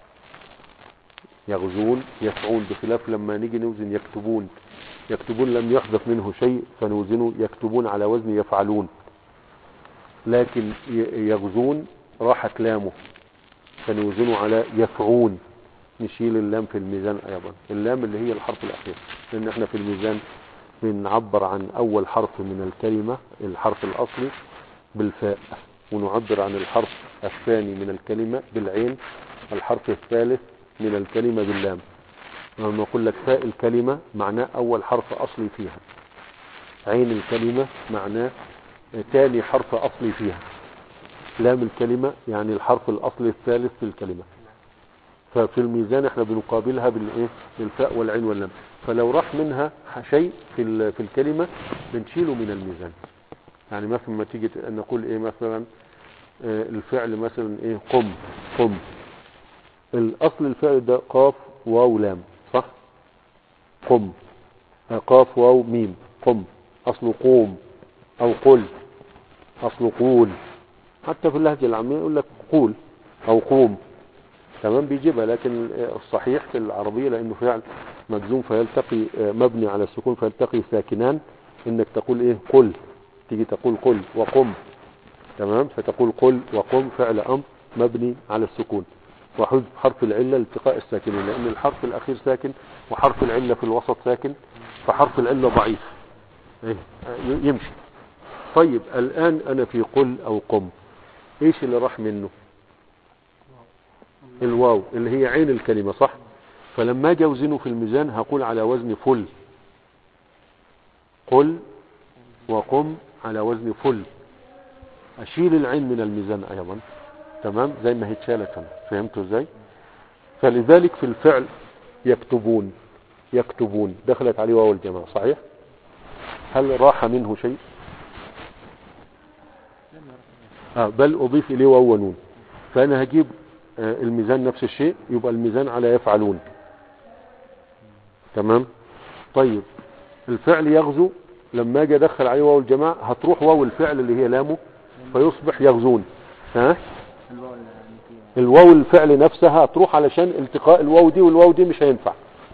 يغزون يفعون، بخلاف لما نيجي نوزن يكتبون، يكتبون لم يحذف منه شيء فنوزنه يكتبون على وزن يفعلون. لكن يغزون راحت لامه فنوزنه على يفعون، نشيل اللام في الميزان ايضا، اللام اللي هي الحرف الاخير، لان احنا في الميزان بنعبر عن اول حرف من الكلمة الحرف الاصلي بالفاء، ونعبر عن الحرف الثاني من الكلمة بالعين، الحرف الثالث من الكلمة باللام. لما اقول لك فاء الكلمة معناه اول حرف اصلي فيها، عين الكلمة معناه ثاني حرف اصلي فيها، لام الكلمة يعني الحرف الاصلي الثالث في الكلمة. ففي الميزان احنا بنقابلها بالايه؟ بالفاء والعين واللام. فلو راح منها شيء في الكلمة بنشيله من الميزان. يعني مثلا ما تيجي نقول ايه مثلا الفعل مثلا ايه؟ قم. قم الاصل الفعل ده قاف واو لام، صح؟ قم قاف واو ميم. قم اصله قوم، او قل اصله قول. حتى في اللهجة العامية يقول لك قول او قوم، تمام، بيجيبها. لكن الصحيح في العربية لانه فعل مجزوم فيلتقي مبني على السكون فيلتقي ساكنان، انك تقول ايه؟ قل. تيجي تقول قل وقم، تمام، فتقول قل وقم فعل امر مبني على السكون، وحذف حرف العلة التقاء الساكنين، لان الحرف الاخير ساكن وحرف العلة في الوسط ساكن، فحرف العلة ضعيف يمشي. طيب الان انا في قل او قم، ايش اللي راح منه؟ الواو اللي هي عين الكلمة، صح؟ فلما اجي اوزنه في الميزان هقول على وزن فل. قل وقم على وزن فل، اشيل العين من الميزان ايضا، تمام، زي ما هي اتشالت هنا. فهمتوا ازاي؟ فلذلك في الفعل يكتبون، يكتبون دخلت عليه واو الجماعة، صحيح؟ هل راح منه شيء؟ بل اضيف اليه واو ونون. فانا هجيب الميزان نفس الشيء، يبقى الميزان على يفعلون، تمام. طيب الفعل يغزو، لما اجي ادخل عليه واو الجماعة هتروح واو الفعل اللي هي لامه فيصبح يغزون. ها؟ الواو الفعل نفسها هتروح علشان التقاء الواو دي والواو دي مش هينفع.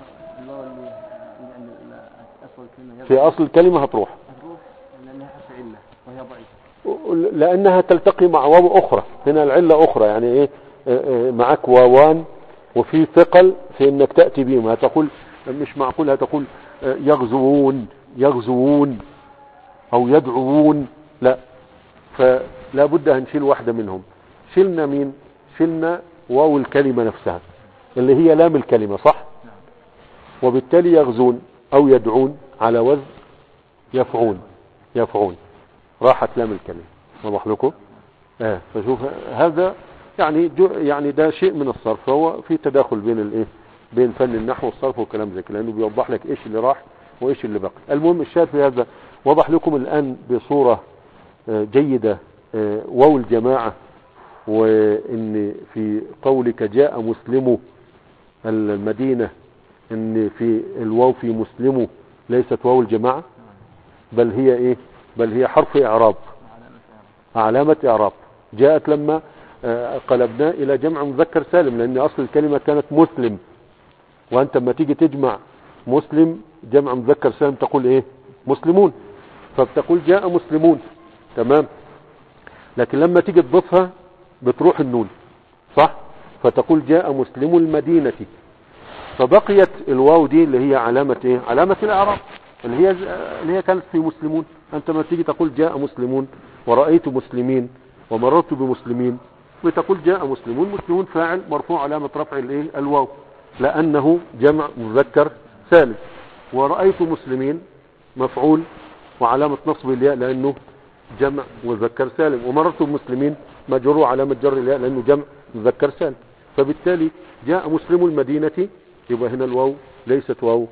في اصل الكلمة هتروح لانها تلتقي مع واو اخرى. هنا العلة اخرى، يعني ايه؟ معك واوان وفي ثقل في انك تأتي بهم. هتقول مش معقول هتقول يغزوون يغزوون او يدعوون، لا. فلا بد هنشيل واحدة منهم. شلنا مين؟ شلنا واو الكلمة نفسها اللي هي لام الكلمة، صح؟ وبالتالي يغزون او يدعون على وزن يفعون. يفعون راحت لام الكلمة. واضح لكم؟ فشوف هذا يعني ده شيء من الصرف. هو في تداخل بين الايه؟ بين فن النحو والصرف والكلام زي كده، لانه بيوضح لك ايش اللي راح وايش اللي بقي. المهم الشاهد في هذا وضح لكم الان بصورة جيدة واو الجماعة، وان في قولك جاء مسلم المدينة ان في الواو في مسلم ليست واو الجماعة، بل هي ايه؟ بل هي حرف اعراب، علامة اعراب. جاءت لما قلبنا الى جمع مذكر سالم، لان اصل الكلمة كانت مسلم، وانت لما تيجي تجمع مسلم جمع مذكر سالم تقول ايه؟ مسلمون، فبتقول جاء مسلمون، تمام. لكن لما تيجي تضيفها بتروح النون، صح؟ فتقول جاء مسلم المدينة، فبقيت الواو دي اللي هي علامة ايه؟ علامة الاعراب اللي هي كانت في مسلمون. انت لما تيجي تقول جاء مسلمون ورأيت مسلمين ومررت بمسلمين، بتقول جاء مسلمون. مسلمون فاعل مرفوع علامة رفع الايه؟ الواو، لانه جمع مذكر سالم. ورأيت مسلمين مفعول وعلامة نصب الياء لانه جمع مذكر سالم. ومررت بمسلمين مجرور علامة جر الياء لانه جمع مذكر سالم. فبالتالي جاء مسلم المدينة، يبقى هنا الواو ليست واو،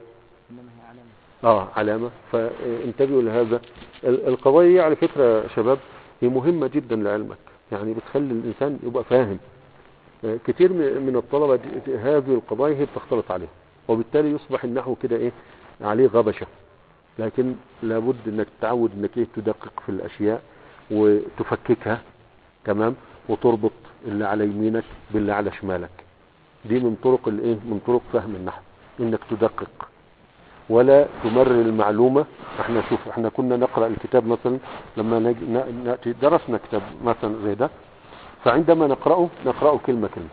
علامة. فانتبهوا لهذا. القضايا على فكرة شباب هي مهمة جدا لعلمك، يعني بتخلي الانسان يبقى فاهم. كتير من الطلبة هذه القضايا هي بتختلط عليه، وبالتالي يصبح النحو كده ايه؟ عليه غبشة. لكن لابد انك تتعود انك ايه؟ تدقق في الاشياء وتفككها، تمام، وتربط اللي على يمينك باللي على شمالك. دي من طرق الايه؟ من طرق فهم النحو، انك تدقق ولا تمرر المعلومة. احنا كنا نقرأ الكتاب مثلا لما نأتي درسنا كتاب مثلا زي ده، فعندما نقرأه كلمة كلمة.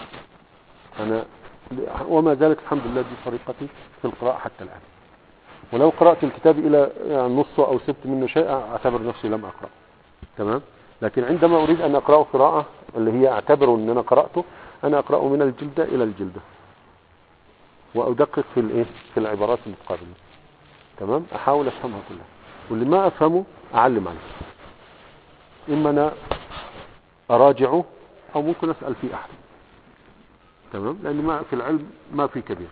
وما زالت الحمد لله دي طريقتي في القراءة حتى الآن. ولو قرأت الكتاب الى يعني نصه او سبت منه شيء اعتبر نفسي لم اقرأ. تمام. لكن عندما اريد ان اقرأه قراءة اللي هي اعتبر ان انا قرأته، انا اقرأه من الجلدة الى الجلدة وادقق في الايه في العبارات المتقابلة. تمام. احاول افهمها كلها، واللي ما افهمه اعلم عنه، اما انا اراجعه او ممكن اسأل فيه احد. تمام. لان ما في العلم ما في كبير،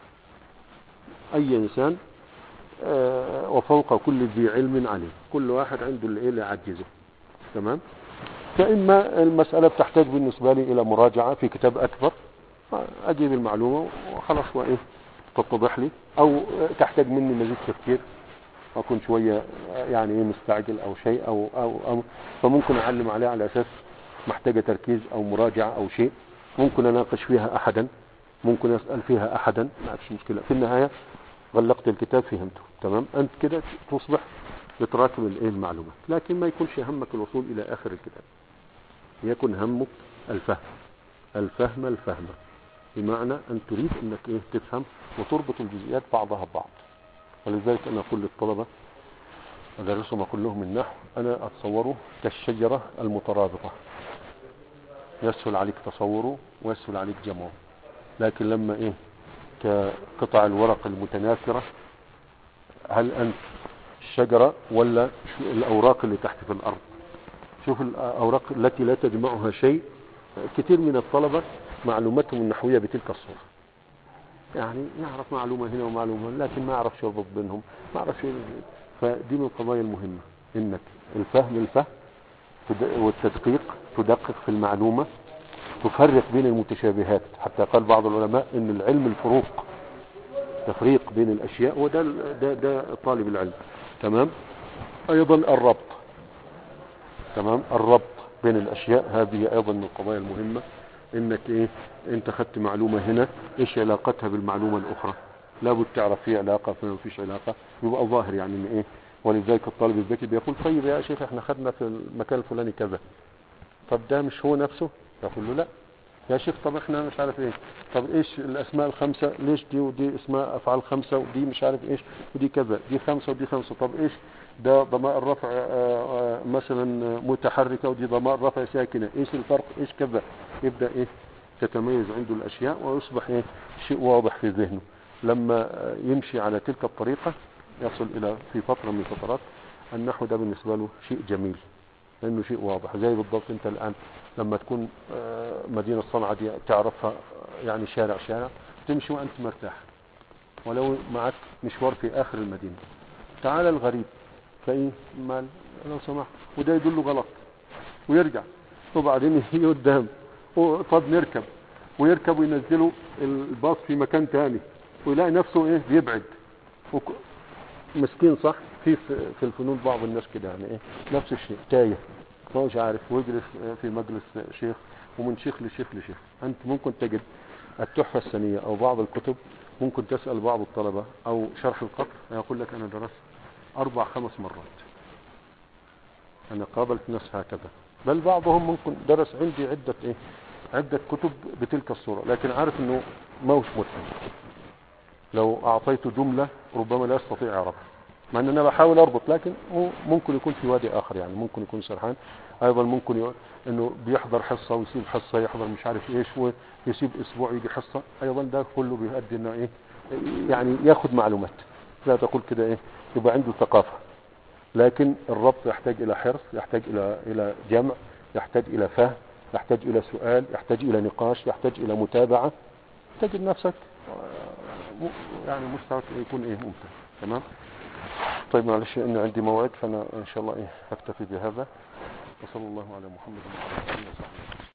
اي انسان وفوق كل ذي علم عليم، كل واحد عنده اللي يعجزه. تمام. فإما المسألة بتحتاج بالنسبة لي إلى مراجعة في كتاب أكبر، أجيب المعلومة وخلاص وإيه تتضح لي، أو تحتاج مني مزيد تفكير، أكون شوية يعني مستعجل أو شيء أو فممكن أعلم عليه على أساس محتاجة تركيز أو مراجعة أو شيء، ممكن أناقش فيها أحدا، ممكن أسأل فيها أحدا، ما فيش مشكلة. في النهاية غلقت الكتاب فهمته. تمام. أنت كده تصبح بتراكم المعلومات، لكن ما يكونش همك الوصول إلى آخر الكتاب، يكون همك الفهم، بمعنى أن تريد أنك تفهم وتربط الجزئيات بعضها ببعض. ولذلك أنا أقول للطلبة أدرسهم أقول لهم النحو أنا أتصوره كالشجرة المترابطة، يسهل عليك تصوره ويسهل عليك جمعه، لكن لما كقطع الورق المتناثرة، هل أنت الشجرة ولا الأوراق اللي تحت في الأرض؟ شوف الأوراق التي لا تجمعها شيء، كثير من الطلبة معلوماتهم النحوية بتلك الصورة، يعني يعرف معلومة هنا ومعلومة هنا لكن ما يعرفش يربط بينهم، ما يعرفش. فدي من القضايا المهمة، إنك الفهم والتدقيق، تدقق في المعلومة، تفرق بين المتشابهات. حتى قال بعض العلماء إن العلم الفروق، تفريق بين الأشياء، وده ده طالب العلم. تمام. أيضا الربط. تمام. الربط بين الأشياء هذه أيضا من القضايا المهمة، إنك أنت خدت معلومة هنا، إيش علاقتها بالمعلومة الأخرى؟ لابد تعرف في علاقة، فما فيش علاقة، يبقى ظاهر يعني إن ولذلك الطالب الذكي بيقول طيب يا شيخ احنا خدنا في المكان الفلاني كذا، طب ده مش هو نفسه؟ يقول له لا يا شيخ، طب احنا مش عارف طب ايش الاسماء الخمسة، ليش دي ودي اسماء افعال خمسة، ودي مش عارف ايش، ودي كذا، دي خمسة ودي خمسة، طب ايش ده ضمائر رفع مثلا متحركة، ودي ضمائر رفع ساكنة، ايش الفرق، ايش كذا، يبدأ تتميز عنده الاشياء ويصبح شيء واضح في ذهنه. لما يمشي على تلك الطريقة يصل الى في فترة من الفترات النحو ده بالنسبة له شيء جميل، لانه شيء واضح. زي بالضبط انت الان لما تكون مدينة صنعاء دي تعرفها يعني شارع تمشي وانت مرتاح، ولو معك مشوار في اخر المدينة، تعال الغريب مال لو سمحت، وده يدله غلط ويرجع، وبعدين يجي قدام طب نركب، ويركب وينزلوا الباص في مكان تاني، ويلاقي نفسه بيبعد مسكين. صح. في الفنون بعض الناس كده يعني نفس الشيء، تايه ما مش عارف، ويجلس في مجلس شيخ، ومن شيخ لشيخ. انت ممكن تجد التحفة السنية او بعض الكتب، ممكن تسأل بعض الطلبة او شرح القطر يقول لك انا درست 4-5 مرات، انا قابلت ناس هكذا، بل بعضهم ممكن درس عندي عدة كتب بتلك الصورة، لكن عارف انه ما هوش متقن. لو اعطيته جملة ربما لا يستطيع يعرفها، مع ان انا بحاول اربط، لكن ممكن يكون في وادي اخر، يعني ممكن يكون سرحان. ايضا ممكن انه بيحضر حصة ويسيب حصة، يحضر مش عارف ايش ويسيب اسبوع يجي حصة، ايضا ده كله بيؤدي انه يعني ياخد معلومات، لا تقول كده يبقى عنده ثقافة. لكن الربط يحتاج الى حرص، يحتاج الى جمع، يحتاج الى فهم، يحتاج الى سؤال، يحتاج الى نقاش، يحتاج الى متابعة، تجد نفسك يعني مستوى يكون ممتع. تمام. طيب معلش ان عندي موعد، فانا ان شاء الله اكتفي بهذا، وصلى الله على محمد وعلى اله وصحبه.